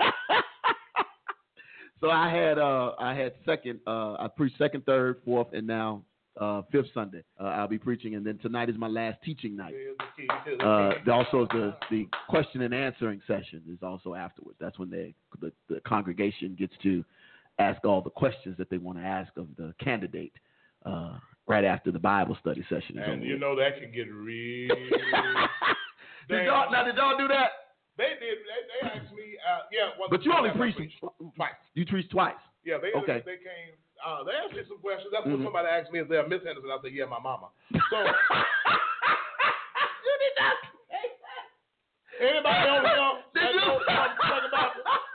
So I had uh I had second uh I preached second, third, fourth, and now uh fifth Sunday. Uh, I'll be preaching, and then tonight is my last teaching night. Uh, also the the question and answering session is also afterwards. That's when they the, the congregation gets to ask all the questions that they want to ask of the candidate uh, right after the Bible study session is and over. You know that can get real. did y'all, now did y'all do that? They did. They, they asked me. Uh, yeah. But you only preached twice. You preached twice. Yeah. They okay. They came. Uh, they asked me some questions. That's mm-hmm. when somebody asked me, "Is there a Miss Henderson?" I said, "Yeah, my mama." So. You did not say that. Anybody over here? Did that you? knows what I'm talking about?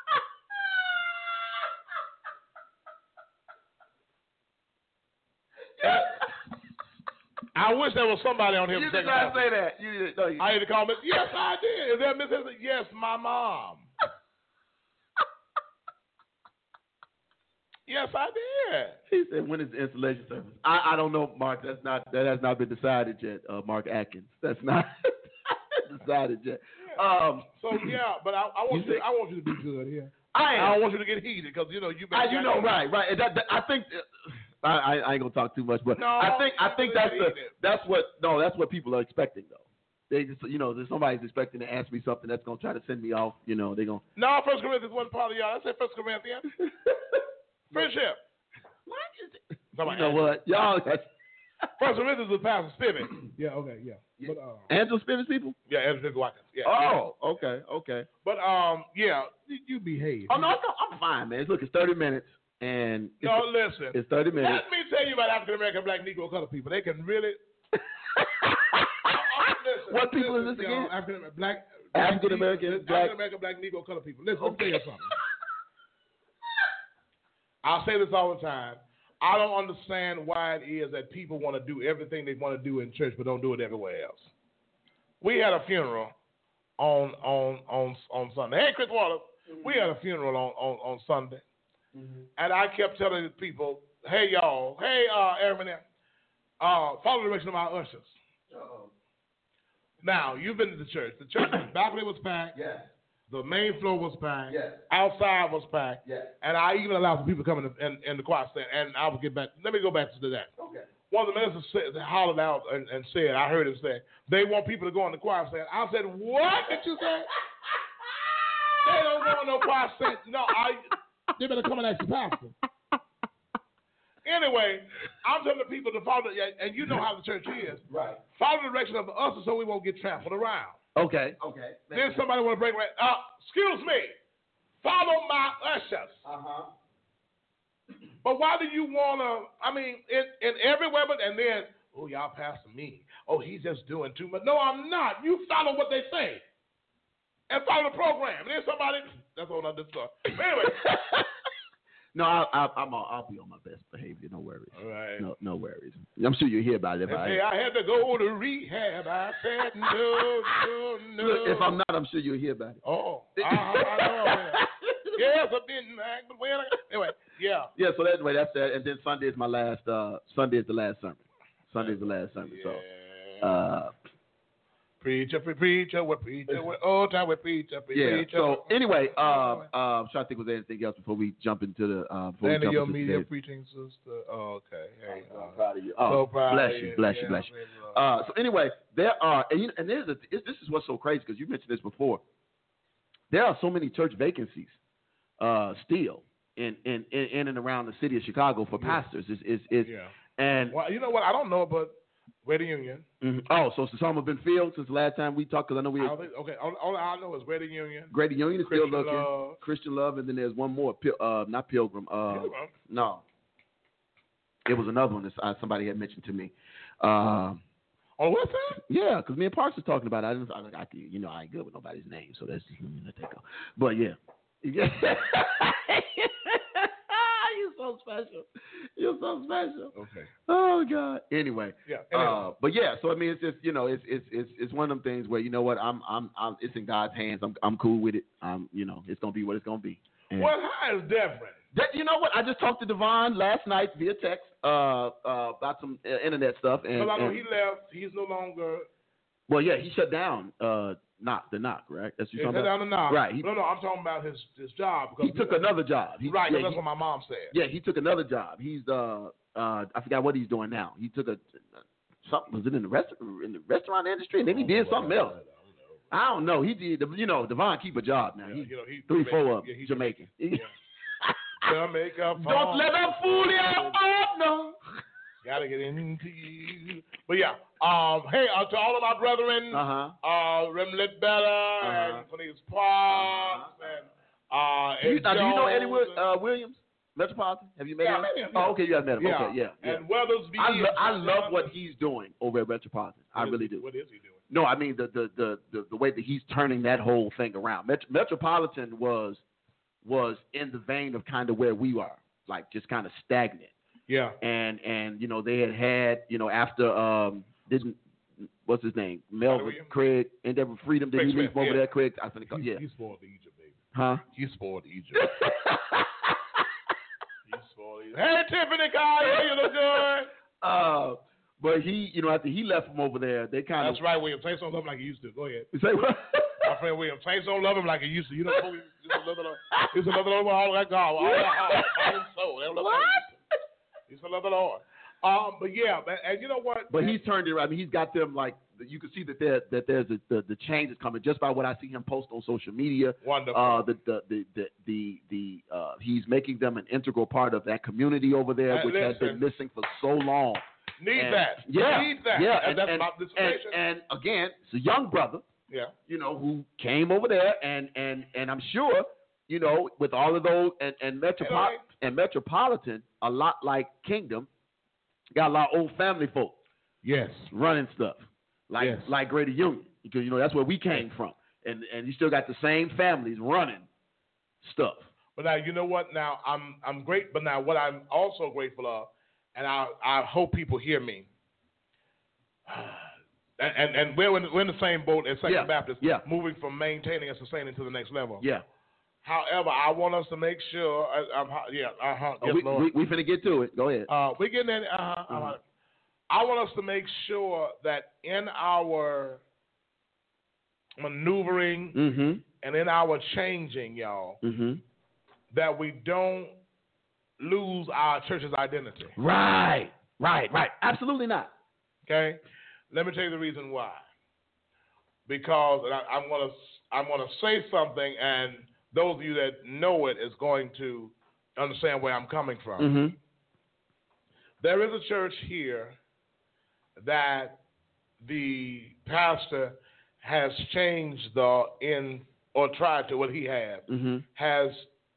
I wish there was somebody on here. You for did second not Baptist. say that. You did, no, you, I had to call me. Yes, I did. Is that Miss Henderson? Yes, my mom. Yes, I did. He said, "When is the installation service?" I, I don't know, Mark. That's not that has not been decided yet. Uh, Mark Atkins. That's not decided yet. Yeah. Um, so yeah, but I, I want you you. say, I want you to be good here. I am. I don't want you to get heated because you know you've been. I, you know, right, right. And that, that, I think uh, I, I, I ain't gonna talk too much, but No, I think I think that's the heated. that's what no, that's what people are expecting though. They just, you know, there's somebody's expecting to ask me something that's gonna try to send me off. You know, they gonna. No, First Corinthians wasn't part of y'all. I said First Corinthians. Friendship. What is it? Somebody You know what, y'all? First Corinthians was Pastor Spivey. Yeah, okay, yeah. Yeah. But, uh, Angela Spivey's people? yeah, Andrew Watkins. Yeah. Oh, okay, okay. But um, yeah, you, you behave. Oh no, no, I'm fine, man. Look, it's thirty minutes, and it's, No, listen. it's thirty minutes. Let me tell you about African American, Black, Negro, color people. They can really. Listen, What people listen, is this y'all, again? African Black. African American, African Black. American, Black, Negro, color people. Listen, let me Okay. tell you something. I'll say this all the time. I don't understand why it is that people want to do everything they want to do in church, but don't do it everywhere else. We had a funeral on on on on Sunday. Hey, Chris Waters, mm-hmm. we had a funeral on on, on Sunday, mm-hmm. and I kept telling the people, "Hey, y'all, hey, uh, Aaron, uh, follow the direction of our ushers." Uh-oh. Now you've been to the church. The church balcony was packed. Yes. The main floor was packed. Yes. Outside was packed. Yes. And I even allowed some people to come in the, in, in the choir stand. And I will get back. Let me go back to that. Okay. One of the ministers said, hollered out and, and said, I heard him say, they want people to go in the choir stand. I said, what did you say? They don't go in no choir stand. No, I. They better come and ask the pastor. Anyway, I'm telling the people to follow, and you know how the church is. Right. Follow the direction of the ushers so we won't get trampled around. Okay. Okay. Then somebody want to break right. Uh, excuse me. Follow my ushers. Uh huh. But why do you want to? I mean, in, in everywhere, but and then oh y'all pastor me. Oh, he's just doing too much. No, I'm not. You follow what they say, and follow the program. And then somebody. That's all I just saw. Anyway. No, I, I, I'm all, I'll be on my best behavior. No worries. All right. No, no worries. I'm sure you'll hear about it. If I, say I had to go to rehab. I said no, no, no. Look, if I'm not, I'm sure you'll hear about it. Oh, uh, I know. Yes, I've been back, but when anyway, yeah. Yeah. So that way, that's that. And then Sunday is my last. Uh, Sunday is the last sermon. Sunday is the last sermon. Yeah. So. Uh, Preacher, pre- preacher, we're preacher, we're old time, we're preacher, pre- yeah. preacher. So anyway, uh, uh, I'm trying to think was there anything else before we jump into the. Uh, before Land we of jump your into media today's- preaching sister. Oh, okay. Hey, I'm uh, proud of you. Oh, so proud bless of you, you. bless Yeah, you, bless praise you. the Lord. Uh, so anyway, there are, and, you, and there's a, this is what's so crazy because you mentioned this before. There are so many church vacancies uh, still in, in, in, in and around the city of Chicago for Yeah. pastors. Is is is Yeah. and Well, you know what? I don't know, but We're the Union. mhm. Oh, so some have been filled since the last time we talked. Because I know we I don't think, okay. All, all I know is We're the Union. Greater Union is Christian still looking. Love. Christian Love, and then there's one more. Pil- uh, not Pilgrim. Uh, Pilgrim? No, it was another one that uh, somebody had mentioned to me. Uh, On what's that? Yeah, because me and Parks was talking about it. I didn't, I, I, you know, I ain't good with nobody's name, so that's let me let that go. But yeah, yeah. You're so special. You're so special. Okay. Oh God. Anyway. Yeah. Anyway. Uh, but yeah, so I mean, it's just you know, it's it's it's it's one of them things where you know what, I'm I'm I'm it's in God's hands. I'm I'm cool with it. Um, you know, it's gonna be what it's gonna be. And Well, how is different? that, you know what? I just talked to Devon last night via text uh, uh, about some uh, internet stuff, and, Because I know and he left. He's no longer. well, yeah, he shut down uh, knock the knock, right? That's what He you're shut talking down about, the knob. right? He, no, no, I'm talking about his his job. he took another job. He, Right. yeah, that's he, what my mom said. yeah, he took another job. He's uh, uh, I forgot what he's doing now. He took a something was it in the rest in the restaurant industry, and then he did something else. I don't know. He did, you know, Devon keep a job now. Yeah, he, you know, he three, Jamaican. four of Yeah, he's Jamaican. Yeah. Jamaica. Don't let them fool you out, no. Gotta get into you. But yeah, um, hey, uh, to all of my brethren, Uh huh. uh, Remlet Bella Uh-huh. and Cornelius Parks and uh, Do you, Ed now, do you know Eddie Jones Wi- uh, Williams, Metropolitan? Have you met Yeah, him? I met him, Oh, yeah. okay, you have met him. Yeah. Okay, yeah, yeah. and Weathersby. I, lo- I and- love what he's doing over at Metropolitan. I What is really he- do. What is he doing? no, I mean the the, the the the way that he's turning that whole thing around. Met- Metropolitan was was in the vein of kind of where we are, like just kind of stagnant. Yeah. And and you know they had had you know after um didn't what's his name Melvin Craig Endeavor Freedom did he leave over yeah. there Craig I think He, yeah he spoiled Egypt, baby. huh He spoiled Egypt. He spoiled Egypt. Hey Tiffany, Kyle, how you look good? uh but he you know after he left from over there they kind of That's right, William. Saints don't love him like he used to. Go ahead. say what My friend William. Saints don't love him like he used to. You know, he's a little, he's a little Lord, all that God, all that heart, mind and soul. They don't love him like he used to. He's a little Lord. Um, but yeah, and, and you know what? But he's turned it around. I mean, he's got them like you can see that there that there's a, the the change is coming just by what I see him post on social media. Wonderful. Uh, the the the the the, the uh, he's making them an integral part of that community over there, Uh, which has listen. been missing for so long. Need And- that. Yeah, Need that. yeah, And, and, that's and, my and, dissertation. and again, it's a young brother, yeah. you know, who came over there, and and and I'm sure, you know, with all of those and and Metropol- and Metropolitan, a lot like Kingdom, got a lot of old family folk. Yes. Running stuff like Yes. like Greater Union, because you know that's where we came from, and and you still got the same families running stuff. But now you know what? Now I'm I'm great. But now what I'm also grateful of, and I I hope people hear me. And and, and we're in, we're in the same boat as Second Yeah. Baptist, Yeah. moving from maintaining and sustaining to the next level. Yeah. However, I want us to make sure. Uh, um, yeah. Uh huh. Oh, Yes, we, Lord. we we finna get to it. Go ahead. Uh, we getting in. Uh-huh, uh-huh. Mhm. I want us to make sure that in our maneuvering Mm-hmm. and in our changing, y'all, Mm-hmm. that we don't lose our church's identity. Right. Right. Right. Absolutely not. Okay. Let me tell you the reason why. Because and I, I'm gonna I'm gonna say something, and those of you that know it is going to understand where I'm coming from. Mm-hmm. There is a church here that the pastor has changed the in or tried to what he has Mm-hmm. has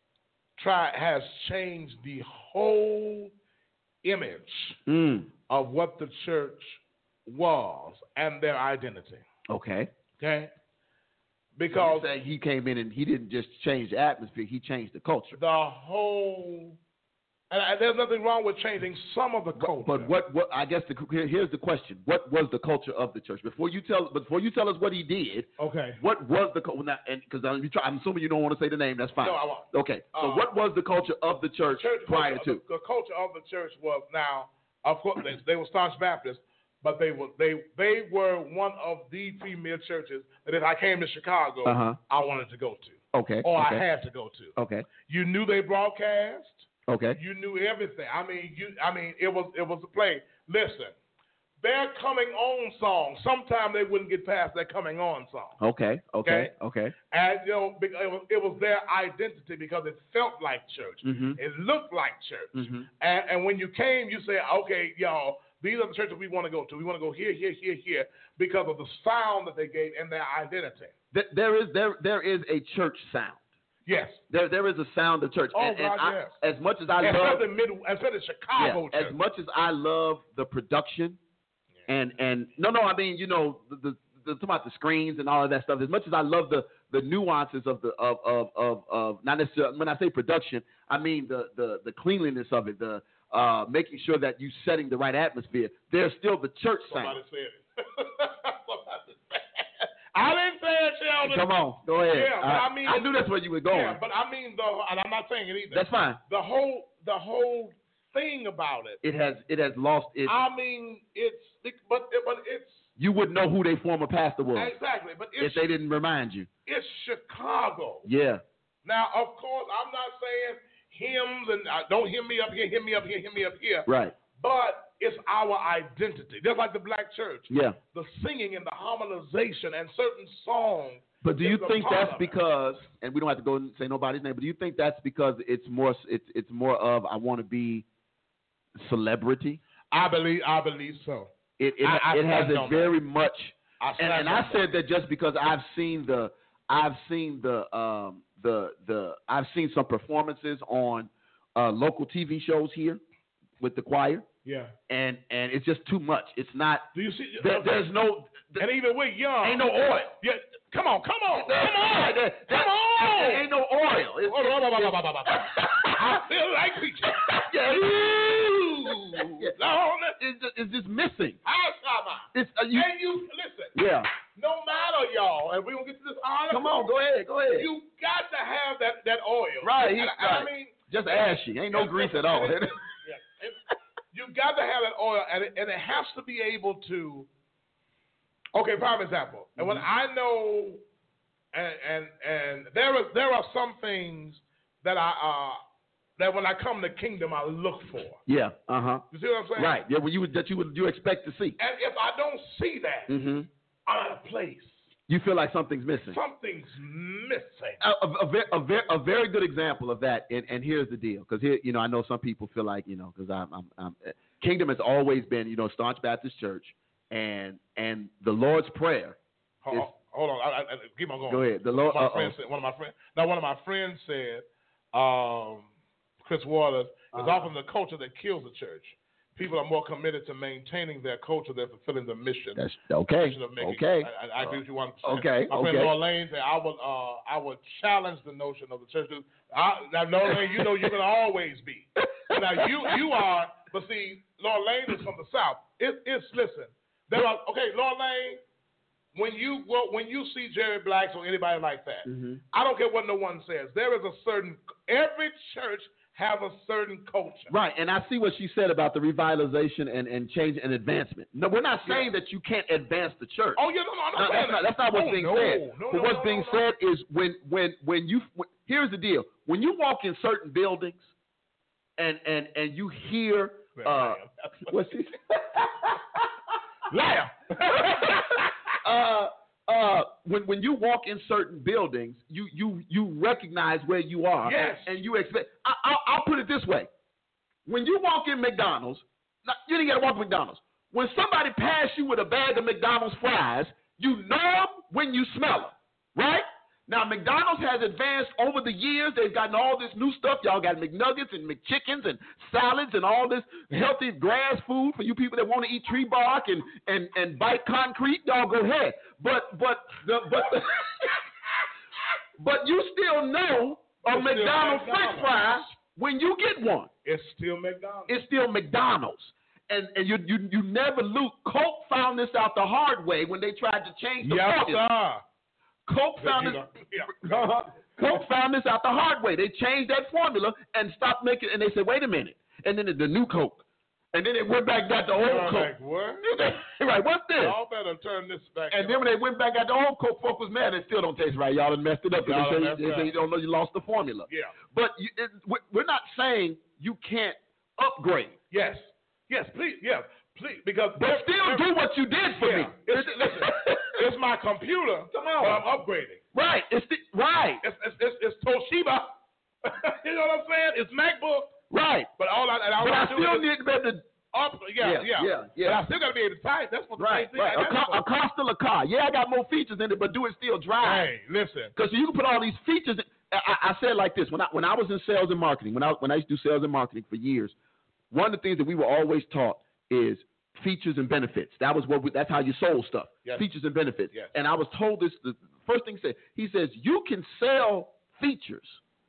tried has changed the whole image Mm. of what the church was and their identity. Okay. Okay? So Because you say he came in and he didn't just change the atmosphere; he changed the culture. the whole and I- there's nothing wrong with changing some of the culture. But what, what I guess the, here- here's the question: what was the culture of the church before you tell? Before you tell us what he did, Okay. what was the culture? And because I'm, you try- I'm assuming you don't want to say the name. That's fine. No, I won't. Okay. So Uh, what was the culture of the church, church prior culture, to? the, the culture of the church was now, of course, they, they were staunch Baptists, but they were they they were one of the premier churches that if I came to Chicago, Uh-huh. I wanted to go to, Okay. or okay. I had to go to. Okay. You knew they broadcast. Okay. You knew everything. I mean, you. I mean, it was it was a play. Listen, their coming on song. Sometimes they wouldn't get past their coming on song. Okay. Okay. Okay. And you know, it was, it was their identity because it felt like church. Mhm. It looked like church. Mhm. And, and when you came, you say, okay, y'all, these are the churches we want to go to. We want to go here, here, here, here, because of the sound that they gave and their identity. Th- There is there there is a church sound. Yes. There there is a sound of church. Oh, and, and God, I, yes. As much as I love, Especially mid, especially Chicago yeah, church. as much as I love the production, and and no no I mean you know the the, the talking about the screens and all of that stuff. As much as I love the the nuances of the of of of, of not necessarily when I say production, I mean the the the cleanliness of it, the uh, making sure that you setting the right atmosphere. There's still the church Somebody sound. said it. Somebody said it. I didn't say it, Sheldon. Come on, go ahead. Yeah, but I, I mean- I knew that's where you were going. Yeah, but I mean the, and I'm not saying it either. That's fine. The whole, the whole thing about it. It has it has lost its. I mean, it's, it, but, but it's You wouldn't know who their former pastor was exactly, but if it's they didn't remind you. it's Chicago. Yeah. Now, of course, I'm not saying hymns and uh, don't hear me up here, hear me up here, hear me up here. Right. But it's our identity, just like the black church. Yeah. The singing and the harmonization and certain songs. But do you is a think part that's of it. because, and we don't have to go and say nobody's name, but do you think that's because it's more it's it's more of I want to be celebrity? I believe I believe so. It it, I- I it has stand it on very much, I and, stand and on I that. said that just because I've seen the I've seen the um the the I've seen some performances on uh, local T V shows here with the choir. Yeah. And and it's just too much. It's not. Do you see? There, there's no. There, and even we're young. Ain't no oil. Yeah. Come on, come on, There, come on, there, come there, on. There ain't no oil. It's, Hold on, hold on, hold on, hold on. I feel like preaching. Yeah. Ooh. Yeah. Lord. It's, just, it's just missing. How Shama? It's uh, you. And you listen. Yeah. No matter, y'all, and we're gonna get to this honor. Come on, go ahead, go ahead. You got to have that, that oil. Right, And, he's and I right. mean, just ashy. Ain't no grease at all. Yeah. You got to have that oil, and it, and it has to be able to. Okay, prime example. And when I know, and and and there are there are some things that I uh that when I come to kingdom I look for. Yeah. Uh huh. You see what I'm saying? Right. Yeah. Well, you would that you would you expect to see. And if I don't see that, Mm-hmm. I'm out of place. You feel like something's missing. Something's missing. A, a, a, very, a, very, a very good example of that, and, and here's the deal, because here, you know, I know some people feel like, you know, because I'm, I'm, I'm, Kingdom has always been, you know, Staunch Baptist Church, and and the Lord's Prayer. Hold, is, hold on, I, I, keep on going. Go ahead. The Lord. One of my friends said, one of my friends. Now, one of my friends said, um, Chris Waters, it's Uh-huh. often the culture that kills the church. People are more committed to maintaining their culture than fulfilling the mission. That's okay. Mission of making, Okay. I, I agree with you one percent. Okay. My friend Okay. Lord Lane said, I would, uh, I would challenge the notion of the church. I, now, Lord Lane, you know you're going to always be. Now, you you are, but see, Lord Lane is from the South. It, it's, listen, there are, okay, Lord Lane, when you well, when you see Jerry Blacks or anybody like that, Mm-hmm. I don't care what no one says. There is a certain, every church has a certain culture. Right, and I see what she said about the revitalization and, and change and advancement. No, we're not saying Yeah. that you can't advance the church. Oh, yeah, no, no, I'm No, not saying that's, not, that. that's not what's Oh, being no, said. no, but no, what's no, being no, no. said is when when when you when, here's the deal: when you walk in certain buildings, and and and you hear uh, what's she? Liar. uh, uh, when when you walk in certain buildings, you you you recognize where you are, Yes. and you expect. I, I'll, I'll put it this way: when you walk in McDonald's, not, you didn't got to walk McDonald's. When somebody pass you with a bag of McDonald's fries, you know them when you smell them, right? Now, McDonald's has advanced over the years. They've gotten all this new stuff. Y'all got McNuggets and McChickens and salads and all this healthy grass food for you people that want to eat tree bark and, and, and bite concrete. Y'all go ahead. But but the, but but you still know a It's still McDonald's French McDonald's. fry when you get one. It's still McDonald's. It's still McDonald's. And, and you, you you never lose. Coke found this out the hard way when they tried to change the yes, formula. sir. Coke found You this. know, yeah. Uh-huh. Coke found this out the hard way. They changed that formula and stopped making. And they said, "Wait a minute." And then the, the new Coke. And then they went back got the old You're Coke. like, what? Right? What's this? Y'all better turn this back. And then when they went back got the old Coke, folks was mad. It still don't taste right. Y'all done messed it up. Y'all They done say, messed they it say up. you don't know you lost the formula. Yeah. But you, it, we- we're not saying you can't upgrade. Yes. Yes, please. Yeah. Please. Because. But still do what you did for yeah. me. It's, listen, it's my computer. Come on. But I'm upgrading. Right. It's the, right. It's, it's, it's, it's Toshiba. You know what I'm saying? It's MacBook. Right. But all I, and all But I I do still is need to be able to. up. Yeah, Yeah, yeah, yeah, yeah. But I still got to be able to type. That's what the Right. same thing Right. I A, got car, a car still a car. Yeah, I got more features in it, but do it still drive? Hey, listen. Because you can put all these features. In, I, I said it like this: when I when I was in sales and marketing, when I when I used to do sales and marketing for years, one of the things that we were always taught is features and benefits. That was what we, that's how you sold stuff. Yes. Features and benefits. Yes. And I was told this. The first thing he said, he says you can sell features.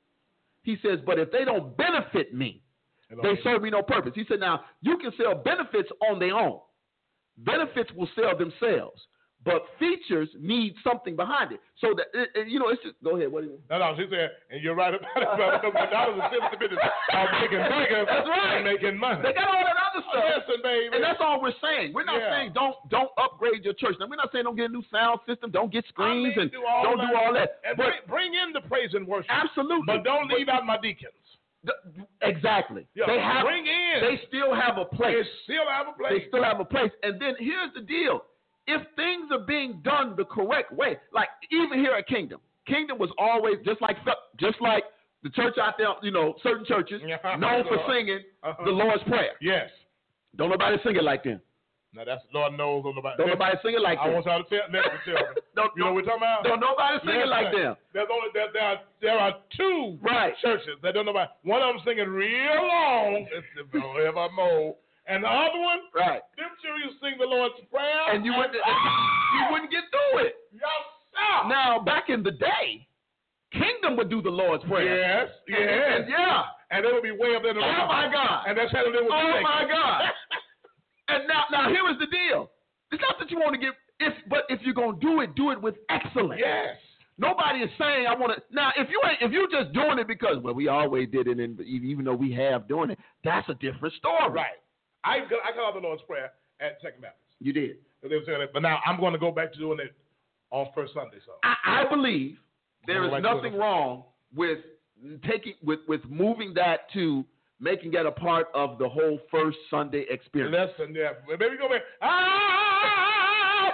He says, but if they don't benefit me, they serve me no purpose. He said, now you can sell benefits on their own. Benefits will sell themselves. But features need something behind it. So that, it, it, you know, it's just, go ahead. What do you No, no, she said, and you're right about it, brother, because McDonald's is still the business of making bigger That's right. and making money. They got all that other stuff. Listen, baby. And that's all we're saying. We're not Yeah. saying don't don't upgrade your church. Now, we're not saying don't get a new sound system, don't get screens, I mean, and do all don't that. do all that. And But bring, bring in the praise and worship. absolutely. But don't leave out my deacons. The- exactly. Yeah, They have. bring in. They still have a place. They still have a place. They still have a place. And then here's the deal. If things are being done the correct way, like even here at Kingdom, Kingdom was always just like just like the church out there, you know, certain churches Yeah. known for singing Uh-huh. the Lord's Prayer. Yes. Don't nobody sing it like them. Now that's Lord knows on nobody. Don't nobody sing it like I them. want y'all to tell, let me tell you. Don't, You know what we're talking about? don't nobody sing it like them. There's only there, there, are, there are two Right. churches that don't know about. One of them singing real long, it's forevermore, And the other one, right. them two you sing the Lord's Prayer. And you wouldn't, you wouldn't get through it. Yes, sir. Now, back in the day, Kingdom would do the Lord's Prayer. Yes, yes. And, and, yeah. And it would be way up there. Oh, my God. And that's how they would Oh, sing. my God. And now, now here is the deal. It's not that you want to get, if, but if you're going to do it, do it with excellence. Yes. Nobody is saying I want to. Now, if you ain't, if you're just doing it because, well, we always did it, and even though we have doing it, that's a different story. Right. I I call out the Lord's Prayer at Second Baptist. You did. They were saying that, but now I'm going to go back to doing it on First Sunday. So I, I believe there is like nothing wrong with taking with with moving that to making that a part of the whole First Sunday experience. Listen, yeah, maybe go back. Ah,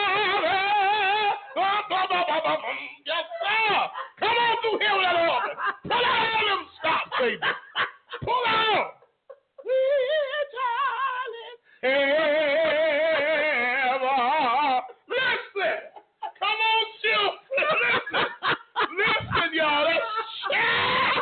yes, sir. Come on through here with that organ. Pull out all them stops, baby. Pull out. Ever. Listen. Come on, children. Listen. Listen, y'all. That's shit.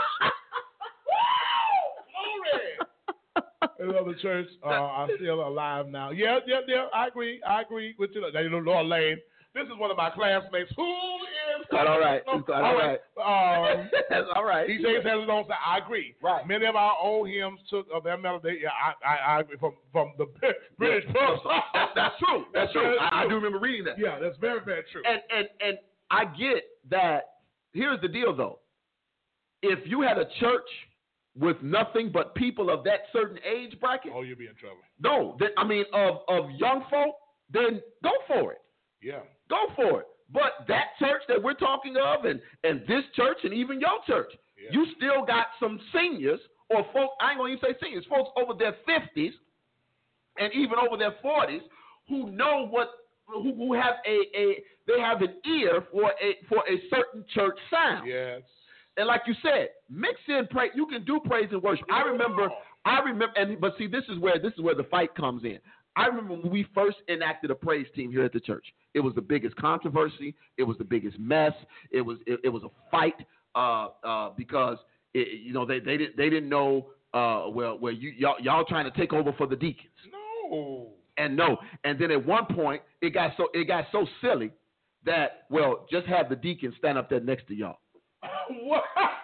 Woo! Glory. Another church. Uh, I'm still alive now. Yeah, yeah, yeah. I agree. I agree with you. Now, you know, Lord Lane. This is one of my classmates. Who is? Quite all right. It's quite all right. Um, That's all right. D J has his own side. I agree. Right. Many of our old hymns took of their melody. Yeah, I, I, I agree from from the British pub. That's, that's true. That's, that's true. true. I, I do remember reading that. Yeah, that's very, very true. And and and I get that. Here's the deal, though. If you had a church with nothing but people of that certain age bracket, oh, you'd be in trouble. No, that, I mean of of young folk, then go for it. Yeah. Go for it. But that church that we're talking of, and, and this church, and even your church, yeah. You still got some seniors, or folks, I ain't going to even say seniors, folks over their fifties, and even over their forties, who know what, who, who have a, a, they have an ear for a, for a certain church sound. Yes. And like you said, mix in praise. You can do praise and worship. I remember, I remember, and but see, this is where this is where the fight comes in. I remember when we first enacted a praise team here at the church. It was the biggest controversy. It was the biggest mess. It was it, it was a fight uh, uh, because it, you know they they didn't they didn't know uh, well well you y'all, y'all trying to take over for the deacons. No. And no. And then at one point it got so it got so silly that well just have the deacons stand up there next to y'all. What?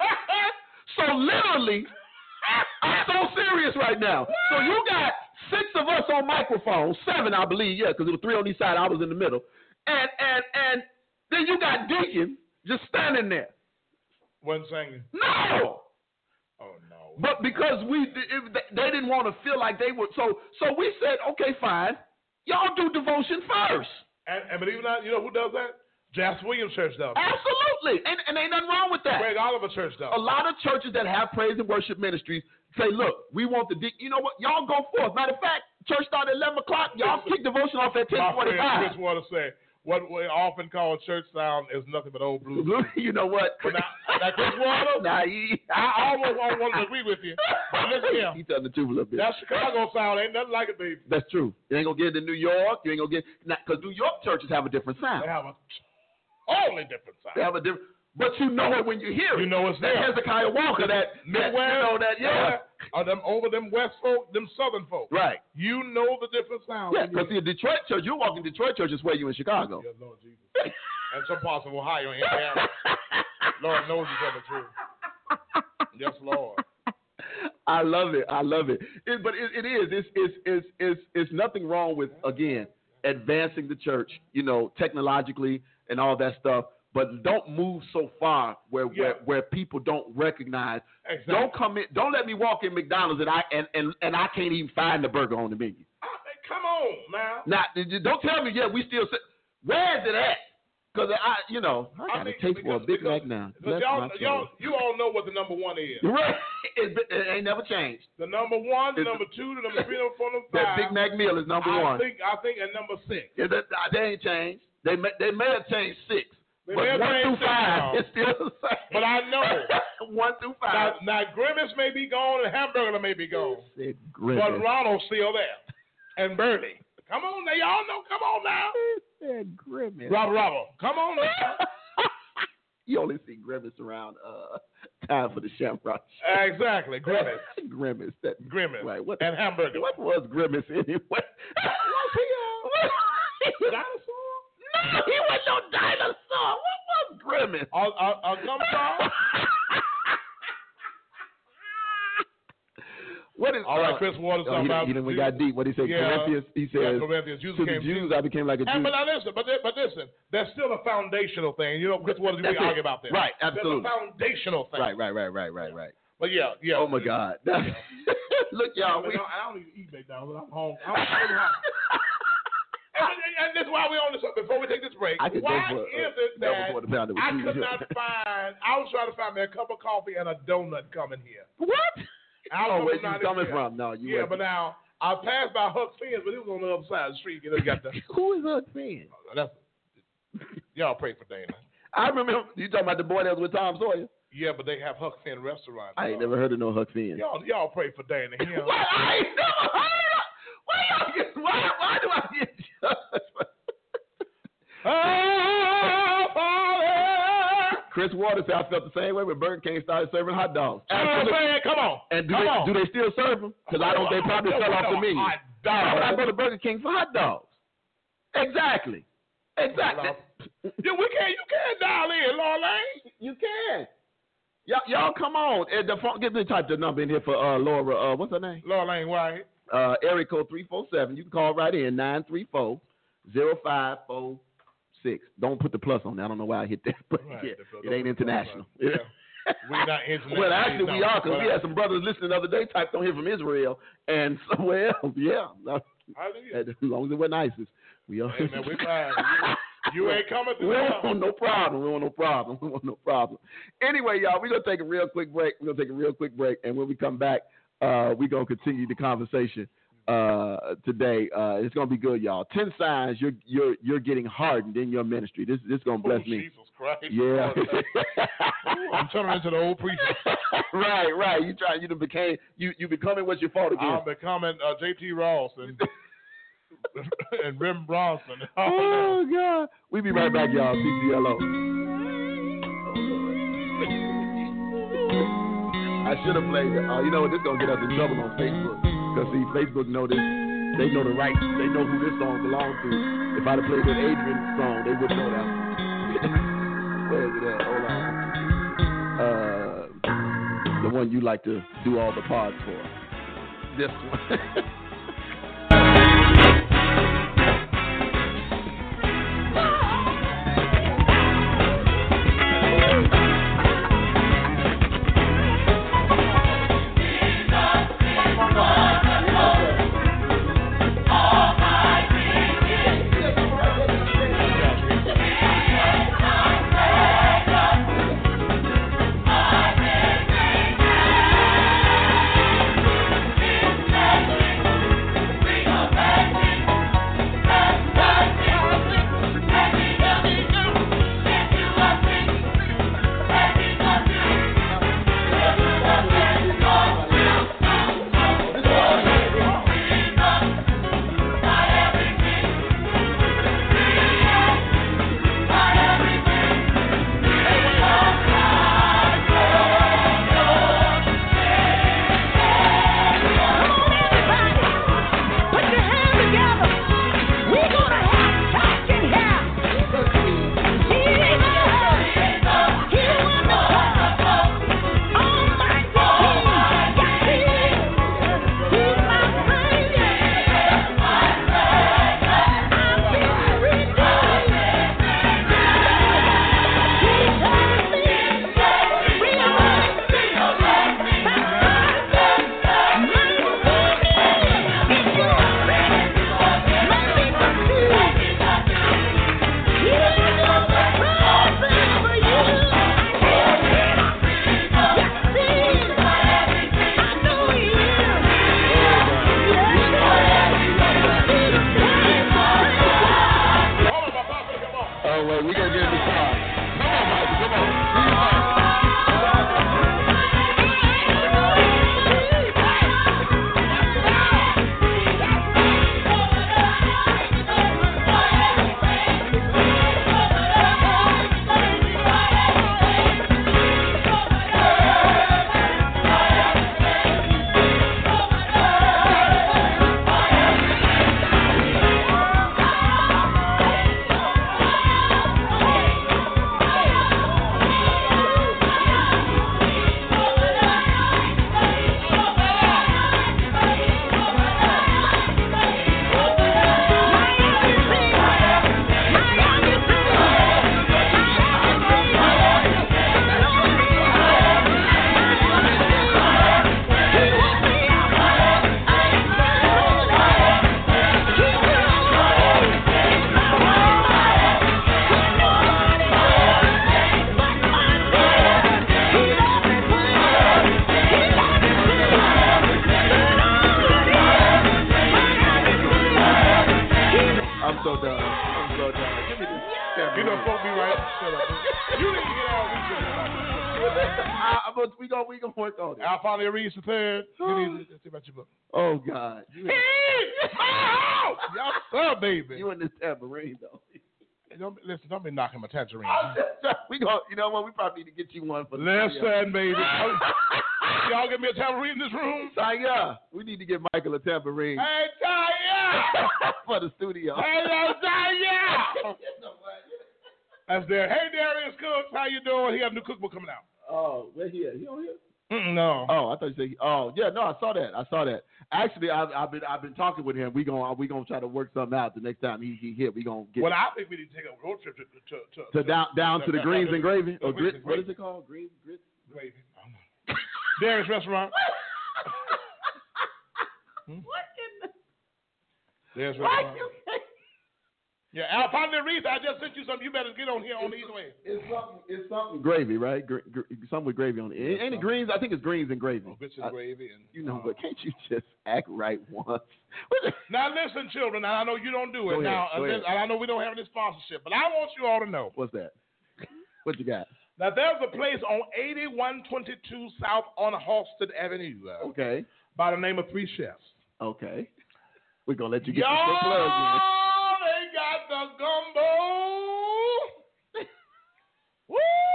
So literally, I'm so serious right now. So you got six of us on microphones, seven, I believe, yeah, because it was three on each side. I was in the middle, and and and then you got Deacon just standing there. Wasn't singing. No. Oh no. But because we it, they didn't want to feel like they were, so so we said, okay, fine, y'all do devotion first. And, and believe it or not, you know who does that? Jasper Williams Church does. Absolutely, and and ain't nothing wrong with that. Craig Oliver Church does. A lot of churches that have praise and worship ministries say, look, we want the, de- you know what, y'all go forth. Matter of fact, church started at eleven o'clock. Y'all kick devotion off at ten forty-five. Chris want to say, what we often call church sound is nothing but old blues. You know what? But now, now Chris Water, nah, he, I almost want to agree with you. But listen here. He telling the truth a little bit. That Chicago sound ain't nothing like it, baby. That's true. You ain't going to get it in New York. You ain't going to get, because New York churches have a different sound. They have a totally different sound. They have a different, but you know it when you hear it. You know it's that there. Hezekiah Walker, that, that, you know, that, yeah. Or them over them West folk, them Southern folk. Right. You know the different sound. Yeah, because the Detroit church, you walk in Detroit church is where you in Chicago. Yeah, Lord Jesus. And some parts of Ohio and Indiana. Lord knows each other too. Yes, Lord. I love it. I love it. it but it, it is. It's, it's, it's, it's, it's nothing wrong with, again, advancing the church, you know, technologically and all that stuff. But don't move so far where yeah. where, where people don't recognize. Exactly. Don't come in. Don't let me walk in McDonald's and I and, and, and I can't even find the burger on the menu. I mean, come on now. Now, don't tell me. Yeah, we still. Say, where is it at? Because I, you know, I got I mean, a taste for a Big because, Mac now. Y'all, y'all, you all know what the number one is. Right. It, it ain't never changed. The number one, the it's, number two, the number three, the number four, the number five. That Big Mac meal is number I one. Think, I think at number six. Yeah, that, they ain't changed. They may, they may have changed six. They but one through five, now. it's still the same. But I know. one through five. Now, now, Grimace may be gone and Hamburger may be gone. But Ronald's still there. And Bernie. Come on now. Y'all know. Come on now. Said Grimace. Robert, Robert. Come on now. You only see Grimace around uh, time for the Shamrock. Exactly, Grimace. Grimace. That, Grimace. Right. What, and hamburger. What was Grimace anyway? Was he a dinosaur? No, he was no dinosaur. What was Grimace? A, a, a gumshaw? What is, All right, uh, Chris Waters oh, talking he, about. he, we got deep. What did he say? Yeah. Corinthians. He says, yeah, Corinthians. Jews to the became Jews, I became like a Jew. And, but now listen, but, but listen, there's still a foundational thing. You know, Chris Waters, we argue about this. Right, absolutely. There's a foundational thing. Right, right, right, right, right, right. But yeah, yeah. Oh my God. Look, y'all. We, I don't even eat McDonald's. I'm home. I'm home. and, and that's why we on this. Before we take this break, I could why go for, is uh, it that I you. could not find? I was trying to find me a cup of coffee and a donut coming here. What? Oh, where you coming from? No, you. Yeah, but now I passed by Huck Finn's, but he was on the other side of the street. You know, got the. Who is Huck Finn? That's, y'all pray for Dana. I remember you talking about the boy that was with Tom Sawyer. Yeah, but they have Huck Finn restaurant. I ain't uh, never heard of no Huck Finn. Y'all, y'all pray for Dana. You know? What? I ain't never heard of. Why y'all get? Why? Why do I get judged? Oh, Father. Chris Waters said I felt the same way when Burger King started serving hot dogs. Absolutely. Come on. And do Come they on. do they still serve them? Because I don't. They probably fell off the menu. Hot dogs. But I go to Burger King for hot dogs. Exactly. Exactly. Yeah, we can't. You can't dial in, Lord Lane. You can. Y'all, y'all come on. And the phone, get me type the number in here for uh, Laura. Uh, what's her name? Lord Lane White. Uh, area code three four seven. You can call right in nine three four zero five four six. Don't put the plus on there. I don't know why I hit that, but Right, yeah, it ain't international. Yeah. We're not international. Well, actually, we no, are because but we had some brothers listening the other day typed on here from Israel and somewhere else. Yeah. Hallelujah. As long as it wasn't ISIS. We are. Hey, man, we fine. You, you ain't coming to We the don't want no problem. We want no problem. We want no problem. Anyway, y'all, we're going to take a real quick break. We're going to take a real quick break. And when we come back, uh, we're going to continue the conversation uh, today. Uh, it's going to be good, y'all. Ten signs you're you're you're getting hardened in your ministry. This this is going to bless oh, me. Jesus Christ. Yeah. Ooh, I'm turning into the old preacher. right, right. You try. You done became. You you becoming what you fought against. I'm becoming uh, J T Ross and and Rim Bronson. Oh God. We be right back, y'all. C C L O. I should have played. Uh, you know what? This gonna get us in trouble on Facebook. Cause see, Facebook know this. They know the rights. They know who this song belongs to. If I'd have played that Adrian song, they would know that one. Where is it at? Hold on. Uh, the one you like to do all the pods for. This one. so done. I'm so done. Give me this. You know, folks be right. Shut up. You need to get out of I, but we gonna we gonna work on it. Alfonso Reese the third. You need to see about your book. Oh God. You in, Y'all sir, baby. you in this tambourine though. Don't, listen, don't be knocking my tangerine. we go. You know what? We probably need to get you one for the Listen, baby. Y'all give me a tambourine in this room? Taya, we need to get Michael a tambourine. Hey, Taya! For the studio. Hey, yo, Taya! That's there. Hey, Darius Cooks, how you doing? He have a new cookbook coming out. Oh, where he at? He on here? Mm-mm, no. Oh, I thought you said. Oh, yeah. No, I saw that. I saw that. Actually, I've, I've been I've been talking with him. We gonna we gonna try to work something out the next time he he here. We gonna get. Well, I think we need to take a road trip to to to, to, to down down to the greens and gravy or greens grit. and What gravy. is it called? Greens grits. Gravy. Darius Restaurant. hmm? What in the? Darius Why Restaurant. you? Yeah, Alfonso Reese, I just sent you something. You better get on here on these ways. It's something. It's something gravy, right? Gr- gr- something with gravy on it. Ain't ain't it greens? I think it's greens and gravy. Oh, grits and I- gravy. And, You know, uh, but can't you just act right once? Now listen, children. Now I know you don't do it. Go ahead, now go and ahead. I know we don't have any sponsorship, but I want you all to know. What's that? What you got? Now there's a place on eighty-one twenty-two South on Halsted Avenue uh, Okay. by the name of Three Chefs. Okay. We're gonna let you get Y'all, your plug in. they got the gumbo. Woo!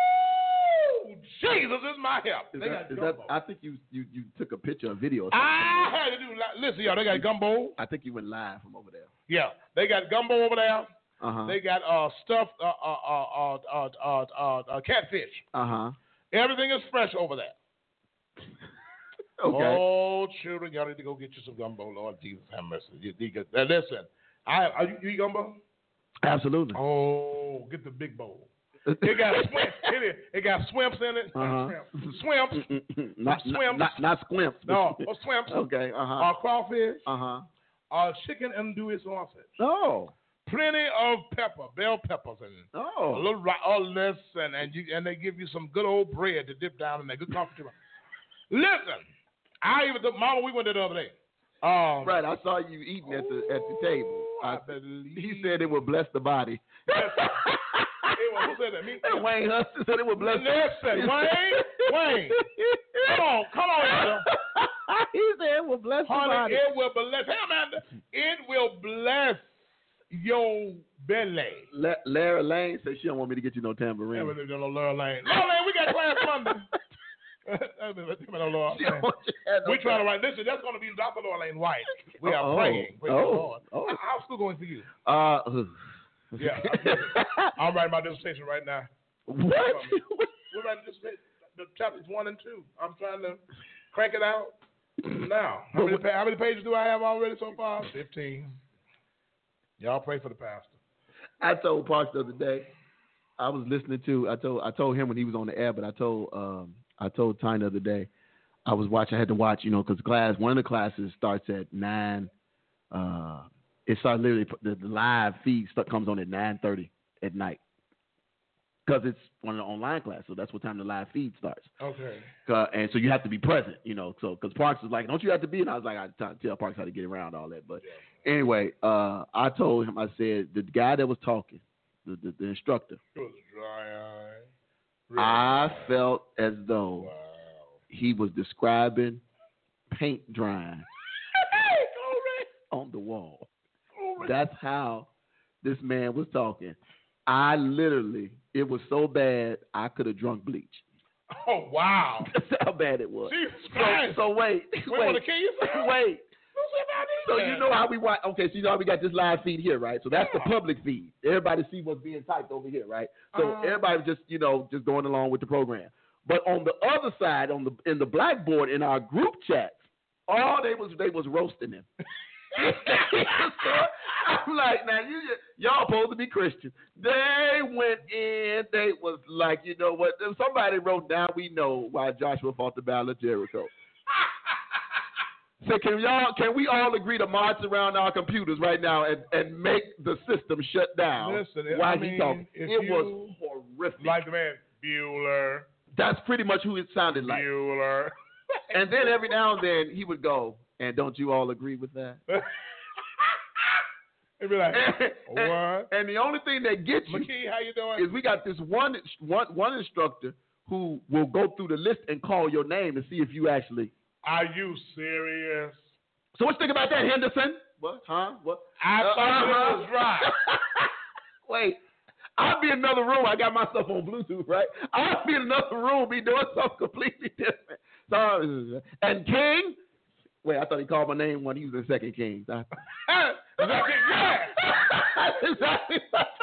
Jesus is my help. Is They that, got is gumbo. that, I think you, you, you took a picture, a video. Or something. I had to do. li- Listen, y'all. They got gumbo. I think you went live from over there. Yeah, they got gumbo over there. Uh huh. They got uh stuffed uh uh uh uh uh uh, uh, uh catfish. Uh huh. Everything is fresh over there. Okay. Oh, children, y'all need to go get you some gumbo. Lord Jesus, have mercy. You, you get, now listen, I are you, you eat gumbo? Absolutely. Oh, get the big bowl. It got swim, it, it got swimps in it. Uh-huh. Swimps. not, Swimps. not, not, not squimps. No, or swimps. Okay. Uh huh. Uh, crawfish. Uh huh. Uh, chicken andouille sausage. Oh. Plenty of pepper, bell peppers, and a Oh. little ri- all this, and and you and they give you some good old bread to dip down in that good coffee. Listen, I even took Mama. We went there the other day. Um, Right. I saw you eating at the at the table. I I, believe he said it would bless the body. Hey, well, who said that? Me? And Wayne Hudson said it would bless. Listen, Wayne, Wayne, come on, come on, brother. He said it will bless the Honey, body. it will bless. Hey, Amanda, it will bless your belly. La- Lara Lane said she don't want me to get you no Yeah, tambourine. we live in Laura Lane. Laura Lane, we got class Monday. Laura She don't Lane. want you to have no We trying to write. Listen, that's going to be Doctor Laura Lane White. We are Oh, praying. Praise oh, the Lord. oh. How- How's school going for you? Uh, Yeah, I'm writing my dissertation right now. what? We're writing dissertation. The chapters one and two. I'm trying to crank it out now. How many, pa- how many pages do I have already so far? Fifteen. Y'all pray for the pastor. I told Parks the other day. I was listening to. I told. I told him when he was on the air, but I told. Um, I told Tyne the other day. I was watching. I had to watch. You know, because class. One of the classes starts at nine. Uh, it starts literally. The, the live feed stuff comes on at nine thirty at night. Because it's one of the online classes, so that's what time the live feed starts. Okay. Uh, and so you have to be present, you know. So because Parks was like, "Don't you have to be?" And I was like, "I t- tell Parks how to get around all that." But Yeah. anyway, uh, I told him. I said the guy that was talking, the the, the instructor. It was dry eye. Really I dry. felt as though Wow. he was describing paint drying on the wall. That's how this man was talking. I literally, it was so bad I could have drunk bleach. Oh, wow. That's how bad it was. Jesus So, Christ. so wait, We wait, want to kill you? wait. So you know how we watch? Okay, so you know how we got this live feed here, right? So that's the public feed. Everybody see what's being typed over here, right? So Uh-huh. everybody just, you know, just going along with the program. But on the other side, on the in the blackboard in our group chats, all they was they was roasting him. I'm like, now you y'all supposed to be Christian. They went in. They was like, you know what? Somebody wrote down. We know why Joshua fought the battle of Jericho. So can y'all? Can we all agree to march around our computers right now and, and make the system shut down? Listen, it- while I he mean, talking? if It you- was horrific. Like the man, Bueller. That's pretty much who it sounded like. Bueller. And then every now and then he would go, and don't you all agree with that? They be like, and, what? And the only thing that gets you McKee, how you doing? is we got this one, one, one instructor who will go through the list and call your name and see if you actually. Are you serious? So what you think about that, Henderson? What? Huh? What? I uh, thought uh-huh. it was right. Wait. I'll be in another room. I got my stuff on Bluetooth, right? I'll be in another room, be doing something completely different. So, and King, wait, I thought he called my name when he was in Second Kings. I, yeah. exactly.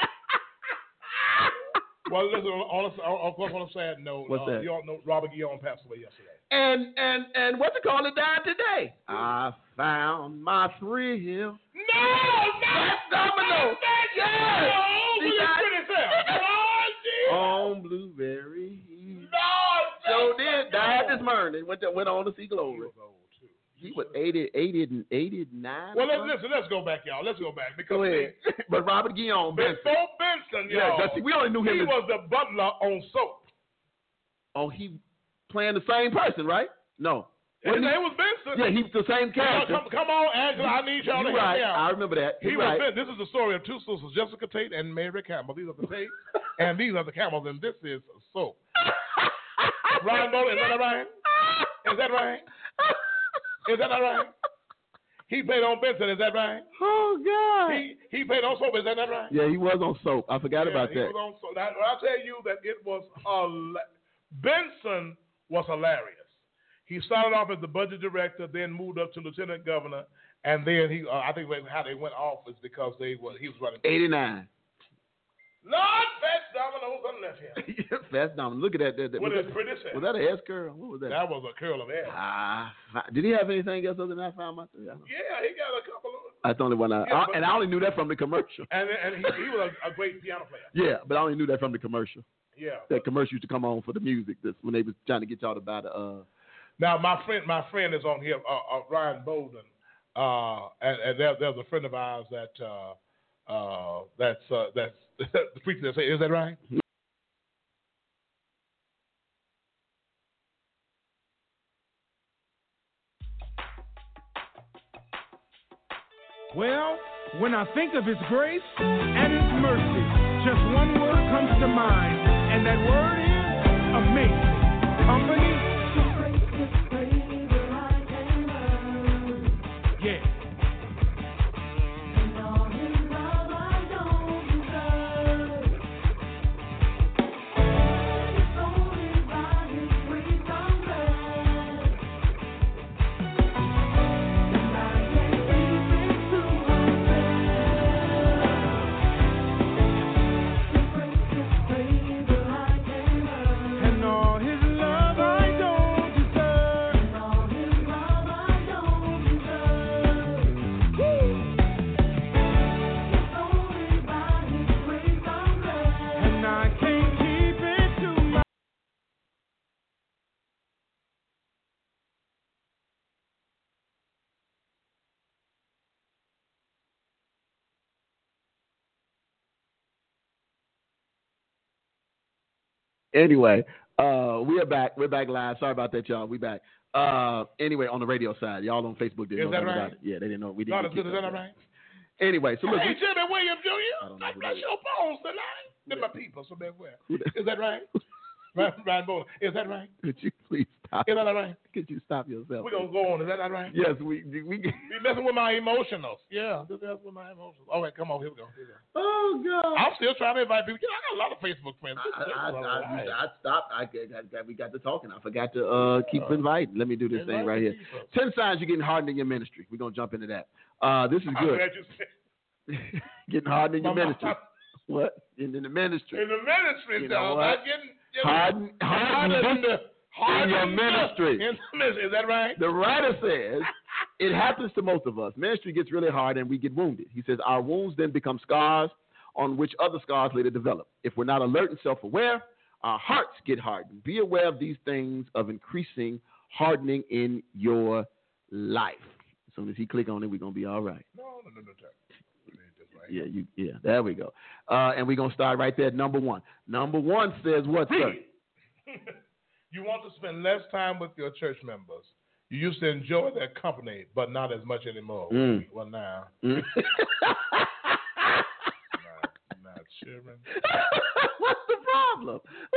Well, listen, on a, of course, on a sad note, What's uh, that? You all know Robert Guillaume passed away yesterday. And and and what's it called? It died today. I found my thrill. No, not Domino. Yes. No, He died no, on Blueberry. No, So did died this morning. Went to, went on to see Glory. He was old too. He was eighty, eighty, eighty-nine. Well, let's, listen, let's go back, y'all. Let's go back because Go ahead. But Robert Guillaume Benson. Before Benson, Yeah, y'all. that's, we only knew him. He as, was the butler on Soap. Oh, he playing the same person, right? No. His Wasn't he- name was Benson. Yeah, he was the same character. Come, come on, Angela. I need y'all to You're help right. me out. I remember that. He You're was right. Ben- This is the story of two sisters, Jessica Tate and Mary Campbell. These are the Tate, and these are the Campbells, and this is Soap. Ryan Bowler, is that right? Is that right? Is that right? He played on Benson, is that right? Oh God. He he played on Soap, is that not right? Yeah, he was on Soap. I forgot Yeah, about he that. was on Soap. Now, I'll tell you that it was hila- Benson was hilarious. He started off as the budget director, then moved up to lieutenant governor, and then he uh, I think how they went off is because they were he was running. eighty-nine. Lord, Fats Domino's on left here. Fast Domino. Look at that. that, that With was, his that pretty self. was that a S curl? What was that? That was a curl of hair. Ah, did he have anything else other than I found my? I don't know. Yeah, he got a couple of. That's the only one I, Yeah, I but- and I only knew that from the commercial. And and he, he was a, a great piano player. Yeah, but I only knew that from the commercial. Yeah. That commercial used to come on for the music. This when they was trying to get y'all to buy the. Uh, Now my friend, my friend is on here, uh, uh, Ryan Bolden, uh, and, and there, there's a friend of ours that uh, uh, that's uh, that's the preacher that say, is that right? Well, when I think of His grace and His mercy, just one word comes to mind, and that word is amazing. Company? Yeah. And all His love I don't deserve. And I can't keep it to myself. anyway, uh, we are back. We're back live. Sorry about that, y'all. We back. Uh, anyway, on the radio side, y'all on Facebook didn't Is know that nothing right? about it. Yeah, they didn't know. We didn't. Not get as good as kicked that, off. right? Anyway, so look. Hey, we- Jimmy Williams I Junior don't know I who bless that your bones tonight. They're my people, so beware. Who that- Is that right? Ryan, Ryan Bowler. Is that right? Could you please stop? Is that all right? Could you stop yourself? We're going to go on. Is that all right? Yes, we we. Be messing with my emotionals. Yeah, just messing with my emotions. All right, come on. Here we go. Here we go. Oh God. I'm still trying to invite people. You know, I got a lot of Facebook friends. I, I, This is I, all I, right. I stopped. I, I, I, we got to talking. I forgot to uh, keep inviting. Let me do this thing right here. Ten signs you're getting hardened in your ministry. We're gonna jump into that. Uh, this is I'm good. glad you said- Getting hardened in your My- ministry. What? In, in the ministry. In the ministry, You know though. what? Not getting, getting Harden, hardened hardened, in hardened your ministry. In the ministry. Is that right? The writer says it happens to most of us. Ministry gets really hard and we get wounded. He says our wounds then become scars on which other scars later develop. If we're not alert and self-aware, our hearts get hardened. Be aware of these things of increasing hardening in your life. As soon as he click on it, we're going to be all right. No, no, no, no. no. Right. Yeah, you. Yeah, there we go. Uh, and we're going to start right there at number one. Number one says what, sir? You want to spend less time with your church members. You used to enjoy their company, but not as much anymore. Mm. Well, now. Mm. children. What's the problem?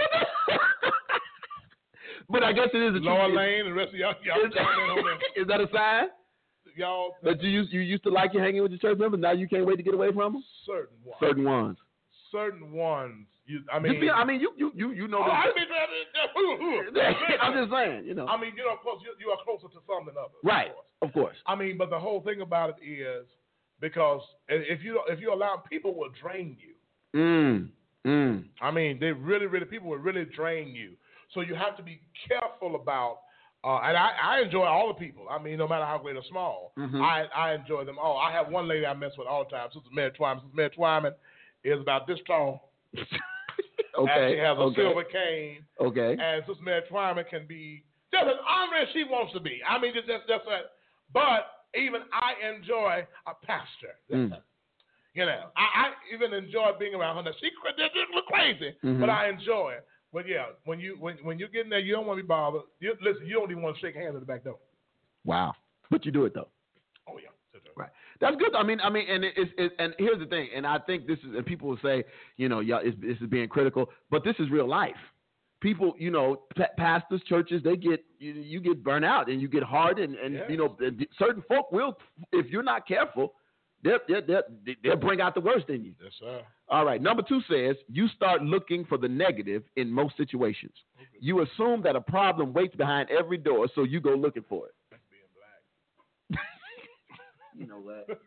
But I guess it is a Lower truth. Lane and the rest of y'all. y'all Is, that, is that a sign? Y'all. That you used, you used to like you hanging with your church members, now you can't wait to get away from them? Certain ones. Certain ones. Certain ones. You, I mean, Just be, I mean, you you you you know. Oh, I the, mean, I'm just saying, you know. I mean, you know, of course, you, you are closer to some than others. Right, Of course. of course. I mean, but the whole thing about it is because if you if you allow people will drain you. Mm. Mm. I mean, they really, really people will really drain you. So you have to be careful about. Uh, and I, I enjoy all the people. I mean, no matter how great or small, Mm-hmm. I I enjoy them all. I have one lady I mess with all the time, Sister Mary Twyman. Sister Mary Twyman is about this tall. Okay. And she has a okay. silver cane. Okay. And Sister Mary Twyman can be just as honorary as she wants to be. I mean, just just, just that. But even I enjoy a pastor. Mm. You know, I, I even enjoy being around her. Now, she look crazy, Mm-hmm. but I enjoy it. But yeah, when you when when you get in there, you don't want to be bothered. You, listen, you don't even want to shake hands at the back door. Wow. But you do it though. Oh yeah. Right. That's good. I mean, I mean, and it's it, and here's the thing, and I think this is, and people will say, you know, yeah, it's, this is being critical, but this is real life. People, you know, pa- pastors, churches, they get you, you get burnt out and you get hard, and, and Yes. you know, certain folk will, if you're not careful, they'll, they'll, they'll, they'll bring out the worst in you. Yes, sir. All right. Number two says you start looking for the negative in most situations. Okay. You assume that a problem waits behind every door, so you go looking for it. That's being black. You know what?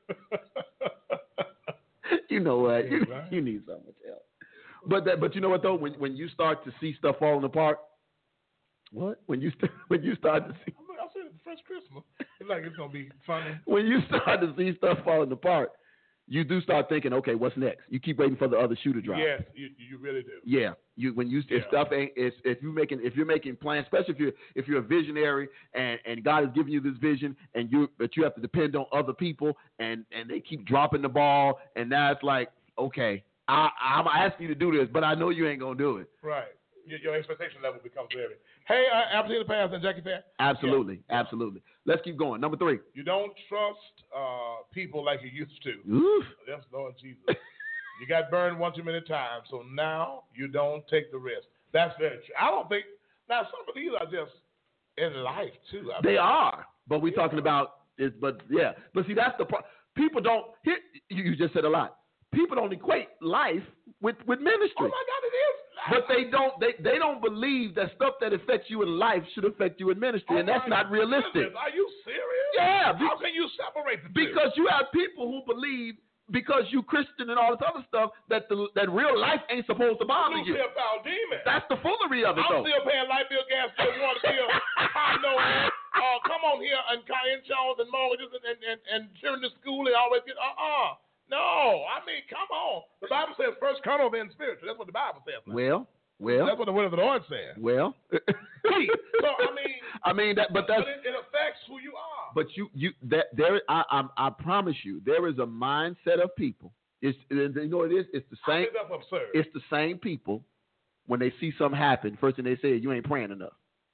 you know what? You, Right. you need so much help. But that, but you know what though? When when you start to see stuff falling apart, what? When you st- when you start to see I said it the first Christmas. It's like it's gonna be funny. when you start to see stuff falling apart, you do start thinking, okay, what's next? You keep waiting for the other shoe to drop. Yes, you you really do. Yeah, you when you if Yeah. stuff ain't if, if you making if you're making plans, especially if you're if you're a visionary and, and God has given you this vision and you but you have to depend on other people and, and they keep dropping the ball and now it's like okay I I'm asking you to do this but I know you ain't gonna do it. Right. Your, your expectation level becomes very. Hey, uh, Apple Pass and Jackie Fair. Absolutely, Yeah. absolutely. Let's keep going. Number three. You don't trust uh, people like you used to. Oof. Yes, Lord Jesus. You got burned one too many times, so now you don't take the risk. That's very true. I don't think now some of these are just in life too. I They mean, are, but we're Yeah. talking about it. But yeah, but see that's the pro- people don't. Here, you you just said a lot. People don't equate life with with ministry. Oh my God, it is. But they don't they, they don't believe that stuff that affects you in life should affect you in ministry, Oh and that's my not realistic. goodness, Are you serious? Yeah, How can you separate the two? Because you have people who believe because you Christian and all this other stuff that the that real life ain't supposed to bother you. Lucifer foul demon. That's the foolery of it, I'm though. still paying light bill, gas bill, water bill, car note. Uh, come on here and car insurance and mortgages and and, and, and children to school and always get uh uh no. I mean, come on. The Bible says first carnal then spiritual. That's what the Bible says. Man. Well, well, That's what the word of the Lord says. well. So I mean, I mean that, but that's. but it, it affects who you are. But you, you, that there, I, I, I promise you, there is a mindset of people. It's, you know, what it is. It's the I same. think that's absurd. It's the same people. When they see something happen, first thing they say, "You ain't praying enough."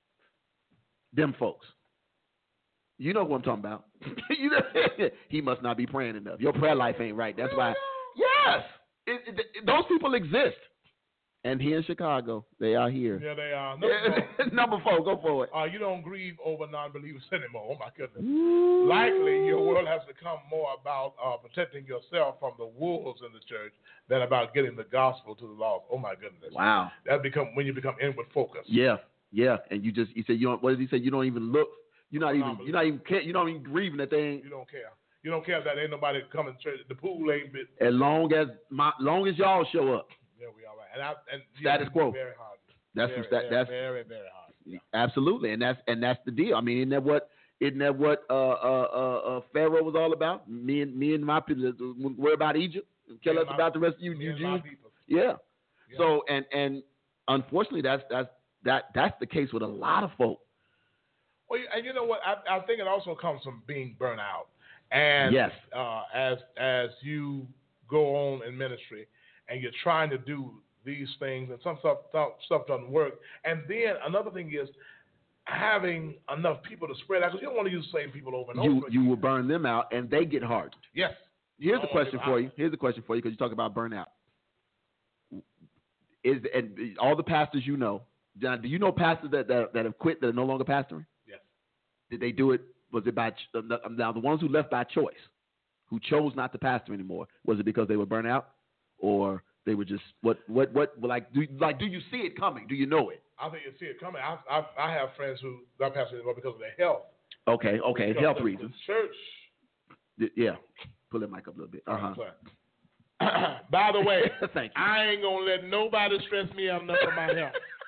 Them folks. You know what I'm talking about. You know, he must not be praying enough. Your prayer life ain't right. That's why. Yes, it, it, those people exist. And here in Chicago, they are here. Yeah, they are. Number four. Number four, go for it. Uh, you don't grieve over non-believers anymore. Oh my goodness. Ooh. Likely, your world has become more about uh, protecting yourself from the wolves in the church than about getting the gospel to the lost. Oh my goodness. Wow. That become when you become inward focused. Yeah, yeah. And you just he said you don't. What did he say? You don't even look. You're not even. Non-believers. You're not even. Care, you're not even grieving that they ain't. You don't care. You don't care that ain't nobody coming to church. The pool ain't bit. As long as my, long as y'all show up. Yeah, we all right. And I, and Status quo. Very hard. That's very, what that, very, that's very, very hard. Yeah. absolutely, and that's and that's the deal. I mean, isn't that what isn't that what uh, uh, uh, uh, Pharaoh was all about? Me and me and my people worry about Egypt. Tell Me us and my- about the rest of you, Me you and my Jews. people. Yeah. Yeah. So and and unfortunately, that's that's that that's the case with a lot of folk. Well, you- and you know what? I, I think it also comes from being burnt out. And Yes. uh, as as you go on in ministry and you're trying to do these things and some stuff stuff, stuff doesn't work. And then another thing is having enough people to spread out because you don't want to use the same people over and You over. you will burn them out, and they get hardened. Yes. Here's I a don't wanna question be for you. behind. Here's a question for you because you talk about burnout. is and all the pastors you know, John, do you know pastors that, that that have quit that are no longer pastoring? Yes. Did they do it? Was it by now the ones who left by choice, who chose not to pastor anymore? Was it because they were burnt out, or they were just what what what like do like do you see it coming? Do you know it? I think you see it coming. I I, I have friends who not pastor anymore because of their health. Okay, okay, Because health the, reasons. The church. D- Yeah, pull that mic up a little bit. Uh huh. By the way, Thank you. I ain't gonna let nobody stress me out enough for my health.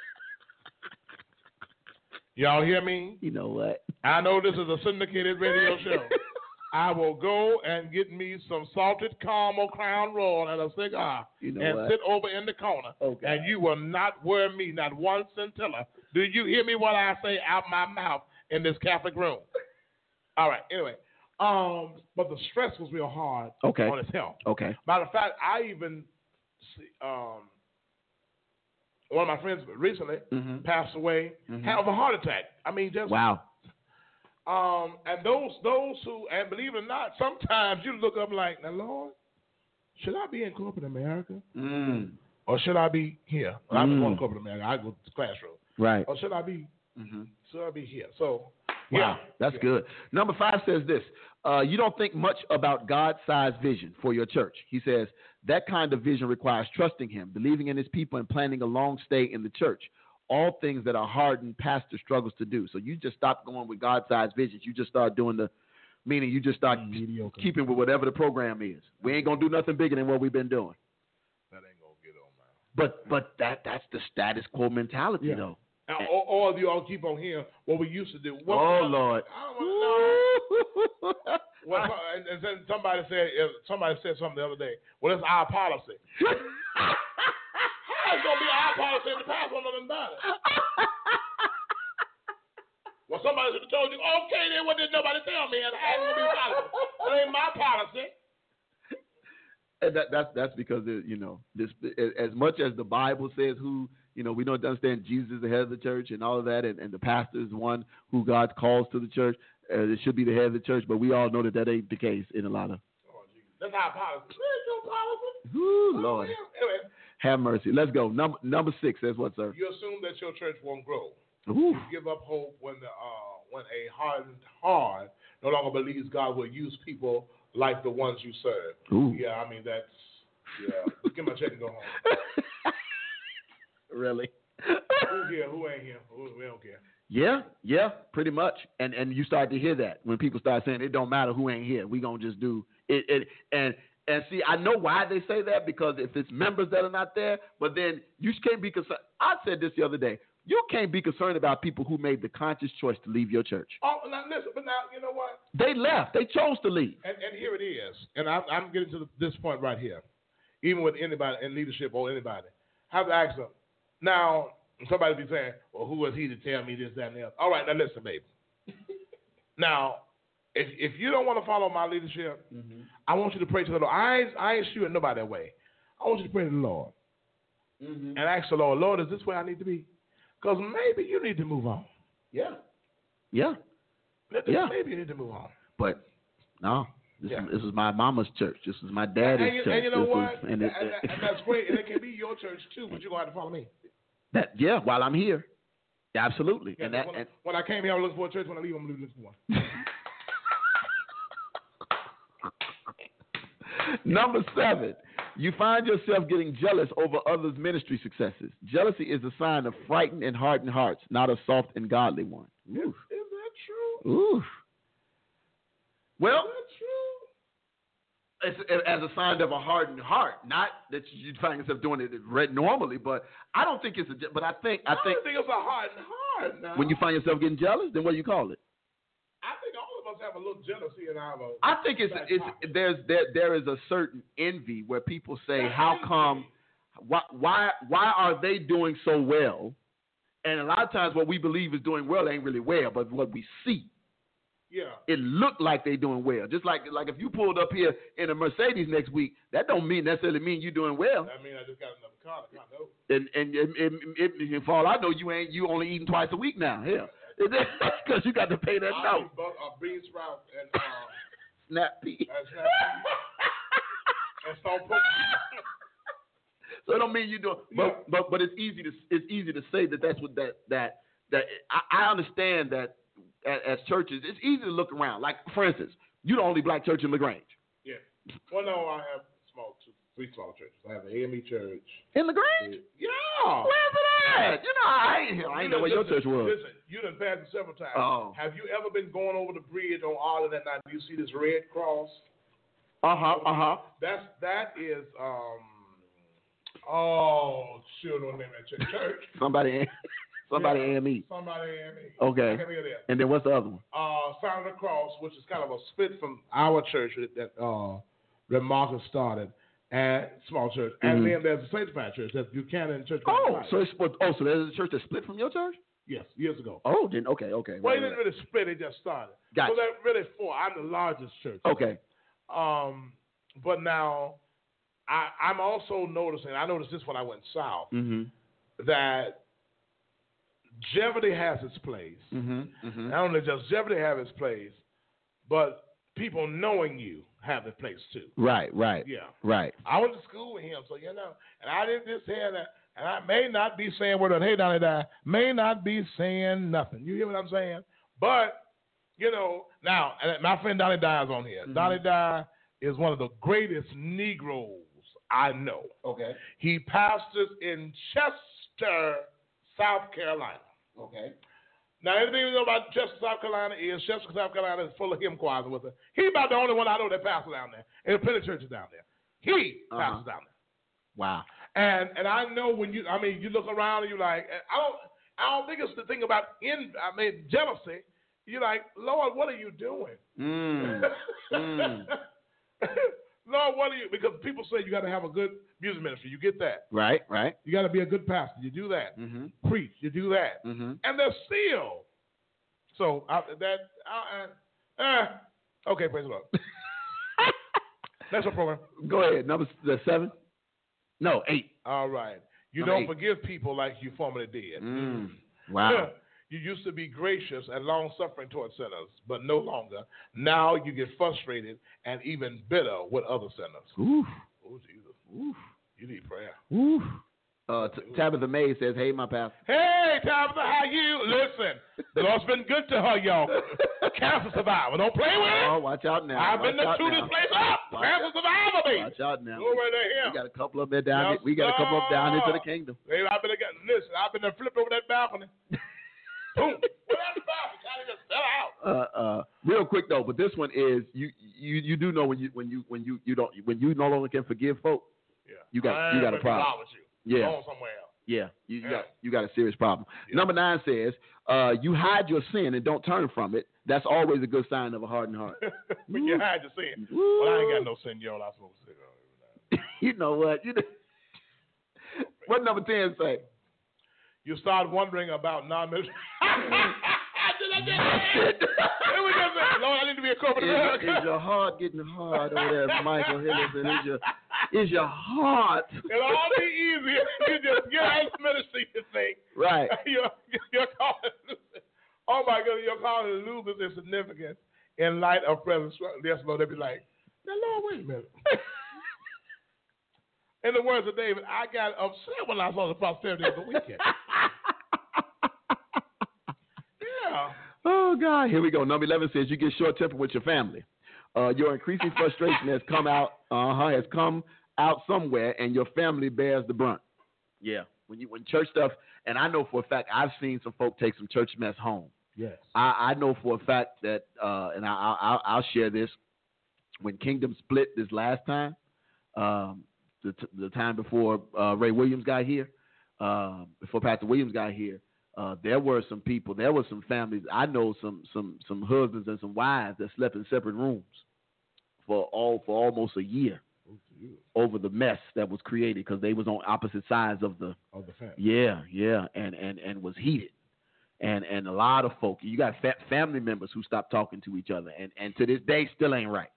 Y'all hear me? You know what? I know this is a syndicated radio show. I will go and get me some salted caramel Crown Royal and a cigar You know and what? sit over in the corner. Okay. And you will not worry me, not one scintilla. Do you hear me what I say out my mouth in this Catholic room? All right. Anyway, um, but the stress was real hard Okay. on his health. Okay. Matter of fact, I even see, um, one of my friends recently Mhm. passed away Mhm. had of a heart attack. I mean, just Wow. um, and those those who, and believe it or not, sometimes you look up like, now Lord, should I be in corporate America Mm. or should I be here? Well, I'm Mm. going to corporate America. I go to the classroom. Right. Or should I be? Mm-hmm. Should I be here? So, Wow, yeah, that's yeah. good. Number five says this. Uh, you don't think much about God-sized vision for your church. He says that kind of vision requires trusting him, believing in his people, and planning a long stay in the church. All things that a hardened pastor struggles to do. So you just stop going with God-sized visions. You just start doing the, meaning you just start Mediocre. keeping with whatever the program is. We ain't going to do nothing bigger than what we've been doing. That ain't going to get on, man. But but that that's the status quo mentality, Yeah. though. Now, all, all of you all keep on hearing what we used to do. What, Oh, Lord. I don't want to know. Well, and, and then somebody said uh, somebody said something the other day. Well, it's our policy. How is gonna be our policy if the pastor don't know nothing about it? Well, somebody should have told you, okay, then what did nobody tell me? And how is gonna be policy? That ain't my policy. And that, that's that's because it, you know this as much as the Bible says who you know we don't understand Jesus is the head of the church and all of that, and, and the pastor is one who God calls to the church. Uh, it should be the head of the church, but we all know that that ain't the case in a lot of. Oh, Jesus. That's our policy. There's no policy. Ooh, Lord, Anyway, have mercy. Let's go. Number number six says what, sir? you assume that your church won't grow. Ooh. You give up hope when the uh, when a hardened heart no longer believes God will use people like the ones you serve. Ooh. Yeah, I mean that's yeah. Give my check and go home. Really? Who here? Who ain't here? Who, we don't care. Yeah, yeah, pretty much. And and you start to hear that when people start saying it don't matter who ain't here. We gonna just do it. it and and see, I know why they say that, because if it's members that are not there, but then you can't be concerned. I said this the other day. You can't be concerned about people who made the conscious choice to leave your church. Oh, now listen, but now you know what? They left. They chose to leave. And, and here it is. And I'm, I'm getting to the, this point right here. Even with anybody in leadership or anybody, I have to ask them. Now, somebody be saying, well, who was he to tell me this, that, and the other? All right, now listen, baby. Now, if if you don't want to follow my leadership, mm-hmm. I want you to pray to the Lord. I ain't, I ain't shooting nobody that way. I want you to pray to the Lord. Mm-hmm. And ask the Lord, Lord, is this where I need to be? Because maybe you need to move on. Yeah. Yeah. Maybe, yeah. Maybe you need to move on. But, no. This, yeah. is, this is my mama's church. This is my daddy's and, and, church. And you know this what? Is, and, it, and, and, and that's great. And it can be your church too, but you're going to have to follow me. That Yeah, while I'm here. Absolutely. Yeah, and that, when, and, when I came here, I was looking for a church. When I leave, I'm looking for one. Number seven, you find yourself getting jealous over others' ministry successes. Jealousy is a sign of frightened and hardened hearts, not a soft and godly one. Is, is that true? Oof. Well, is that true? It's as a sign of a hardened heart, not that you find yourself doing it normally. But I don't think it's a. But I think I, I think, don't think it's a hardened heart. Now. When you find yourself getting jealous, then what do you call it? I think all of us have a little jealousy in our. I think it's it's there's there there is a certain envy where people say, That's how come, why why why are they doing so well? And a lot of times, what we believe is doing well ain't really well, but what we see. Yeah. It looked like they doing well. Just like like if you pulled up here in a Mercedes next week, that don't mean necessarily mean you doing well. I mean I just got another car. I know. And and it, it, it, it, for all I know, you ain't you only eating twice a week now. Yeah, because you got to pay that note. A bean sprout and uh, snap pea. And snap pea. And stone pork. So it don't mean you do. But Yeah. but but it's easy to it's easy to say that that's what that that that I, I understand that as, as churches it's easy to look around. Like for instance, you're the only black church in LaGrange. Yeah. Well, no, I have small, two, three small churches. I have the A M E church. In LaGrange? Yeah. Where's it at? You know, I ain't I ain't know where your church was. Listen, you done passed it several times. Oh. Have you ever been going over the bridge on Arlen that night? Do you see this red cross? Uh huh. Uh huh. That's that is um. Oh, shoot, don't name that church. Church. Somebody. Somebody Yeah, A M E. Somebody A M E. Okay. I can hear that. And then what's the other one? Uh, Sign of the Cross, which is kind of a split from our church that uh, that Marcus started, and small church, and Mhm. then there's the Sanctified Church, that's Buchanan Church. Oh, so it's split. Oh, so there's a church that split from your church? yes, years ago. Oh, then okay, okay. Well, right, it didn't right. really split; it just started. Gotcha. So that really four. I'm the largest church. Okay. Um, but now I, I'm also noticing. I noticed this when I went south Mhm. that Jeopardy has its place. Mhm. Mhm. Not only does Jeopardy have its place, but people knowing you have their place too. Right. Right. Yeah. Right. I went to school with him, so you know, and I did this here and that, and I may not be saying word on hey Donnie Die, may not be saying nothing. You hear what I'm saying? But you know, now and my friend Donnie Die is on here. Mm-hmm. Donnie Die is one of the greatest Negroes I know. Okay. He pastors in Chester, South Carolina. Okay. Now, everything you know about Chester, South Carolina is Chester, South Carolina is full of hymn choirs with her. He's about the only one I know that pastors down there. And there's plenty of churches down there. He Uh-huh. pastors down there. Wow. And and I know when you, I mean, you look around and you're like, I don't, I don't think it's the thing about in, I mean, jealousy. You're like, Lord, what are you doing? Mm. mm. Lord, what are you? Because people say you got to have a good music ministry. You get that. Right. Right. You got to be a good pastor. You do that. Mhm. Preach. You do that. Mhm. And they're still. So I, that, I, I, uh, okay, praise the Lord. That's our program. Go ahead. Number the seven. No, eight. All right. You Number don't eight. forgive people like you formerly did. Mm. Wow. You used to be gracious and long-suffering toward sinners, but no longer. Now you get frustrated and even bitter with other sinners. Oof. Oh, Jesus. Oof. You need prayer. Oof. Uh, T- Tabitha May says, "Hey, my pastor." Hey, Tabitha, how you? Listen, the Lord's been good to her, y'all. Cancer survivor. Don't play with it. Oh, watch out now. I've been to Watch out chew now. this place up. Watch Cancer survivor, baby. Watch out now. Go right there. We got a couple of them down. Yes, here. We got a couple of them down into the sir. kingdom. Baby, I've been again. Listen, I've been there flipped over that balcony. Boom. Well, that's balcony. Kind of just fell out. Uh, uh, real quick though, but this one is you, you, you do know when you, when you, when you, you don't, when you no longer can forgive folk. Yeah. You got- you got a I ain't problem. gonna be with you. Yeah. Go on somewhere else. Yeah, you, you Yeah. got, you got a serious problem. Yeah. Number nine says, uh, you hide your sin and don't turn from it. That's always a good sign of a hardened heart. When you hide your sin. Woo. Well, I ain't got no sin, yo. I smoke a cigarette every night. You know what? You know, what number ten say? You start wondering about non-ministry. Did I get it? Here we go. Lord, I need to be a corporate Is, America. is your heart getting hard over there, Michael Henderson? Is your is your heart It'll all be easier. You just get out of ministry, you think. right? You're, you're calling losing. Oh my God, you're calling losing is significant in light of present struggle. Yes, Lord, they'll be like, now, Lord, wait a minute. In the words of David, I got upset when I saw the prosperity of the wicked. Yeah. Oh God, here we go. Number eleven says you get short tempered with your family. Uh, your increasing frustration has come out. Uh huh. Has come out somewhere, and your family bears the brunt. Yeah. When you when church stuff, and I know for a fact I've seen some folk take some church mess home. Yes. I, I know for a fact that, uh, and I, I, I'll, I'll share this. When Kingdom split this last time, um, the, t- the time before uh, Ray Williams got here, uh, before Pastor Williams got here, uh, there were some people, there were some families. I know some some some husbands and some wives that slept in separate rooms for all for almost a year over the mess that was created because they was on opposite sides of the Of the family. yeah yeah and and and was heated. And and a lot of folk, you got fa- family members who stopped talking to each other, and, and to this day still ain't right.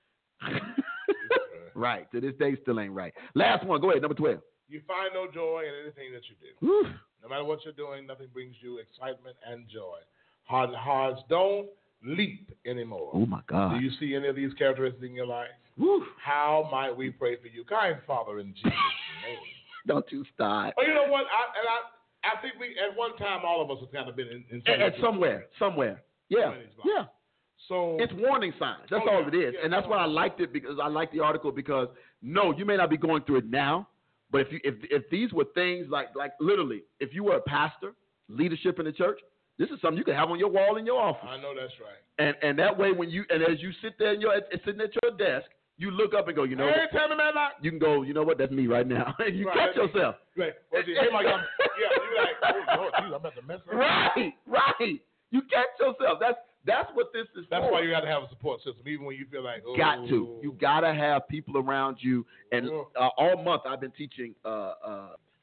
Right, to this day still ain't right. Last one, go ahead, number twelve. You find no joy in anything that you do. Whew. No matter what you're doing, nothing brings you excitement and joy. Hardened hearts don't leap anymore. Oh my God. Do you see any of these characteristics in your life? Whew. How might we pray for you? Kind Father, in Jesus' name, Don't you start. But you know what? I, and I, I think we at one time all of us have kind of been in, in At, at somewhere, somewhere. Yeah, yeah. So it's warning signs. That's oh, all yeah, it is, yeah, and that's no, why I liked it because I liked the article because no, you may not be going through it now, but if you if if these were things like like literally, if you were a pastor, leadership in the church, this is something you can have on your wall in your office. I know that's right. And and that way when you and as you sit there in your sitting at your desk, you look up and go, you know, hey, tell me, man, you can go, you know what, that's me right now. And you right, catch yourself. Right. Well, see, hey, like, I'm, yeah, you like, oh Lord, geez, I'm about to mess up. Right, right. You catch yourself. That's that's what this is That's for. why you got to have a support system, even when you feel like, oh. Got to. You got to have people around you. And Oh. uh, all month I've been teaching uh, uh,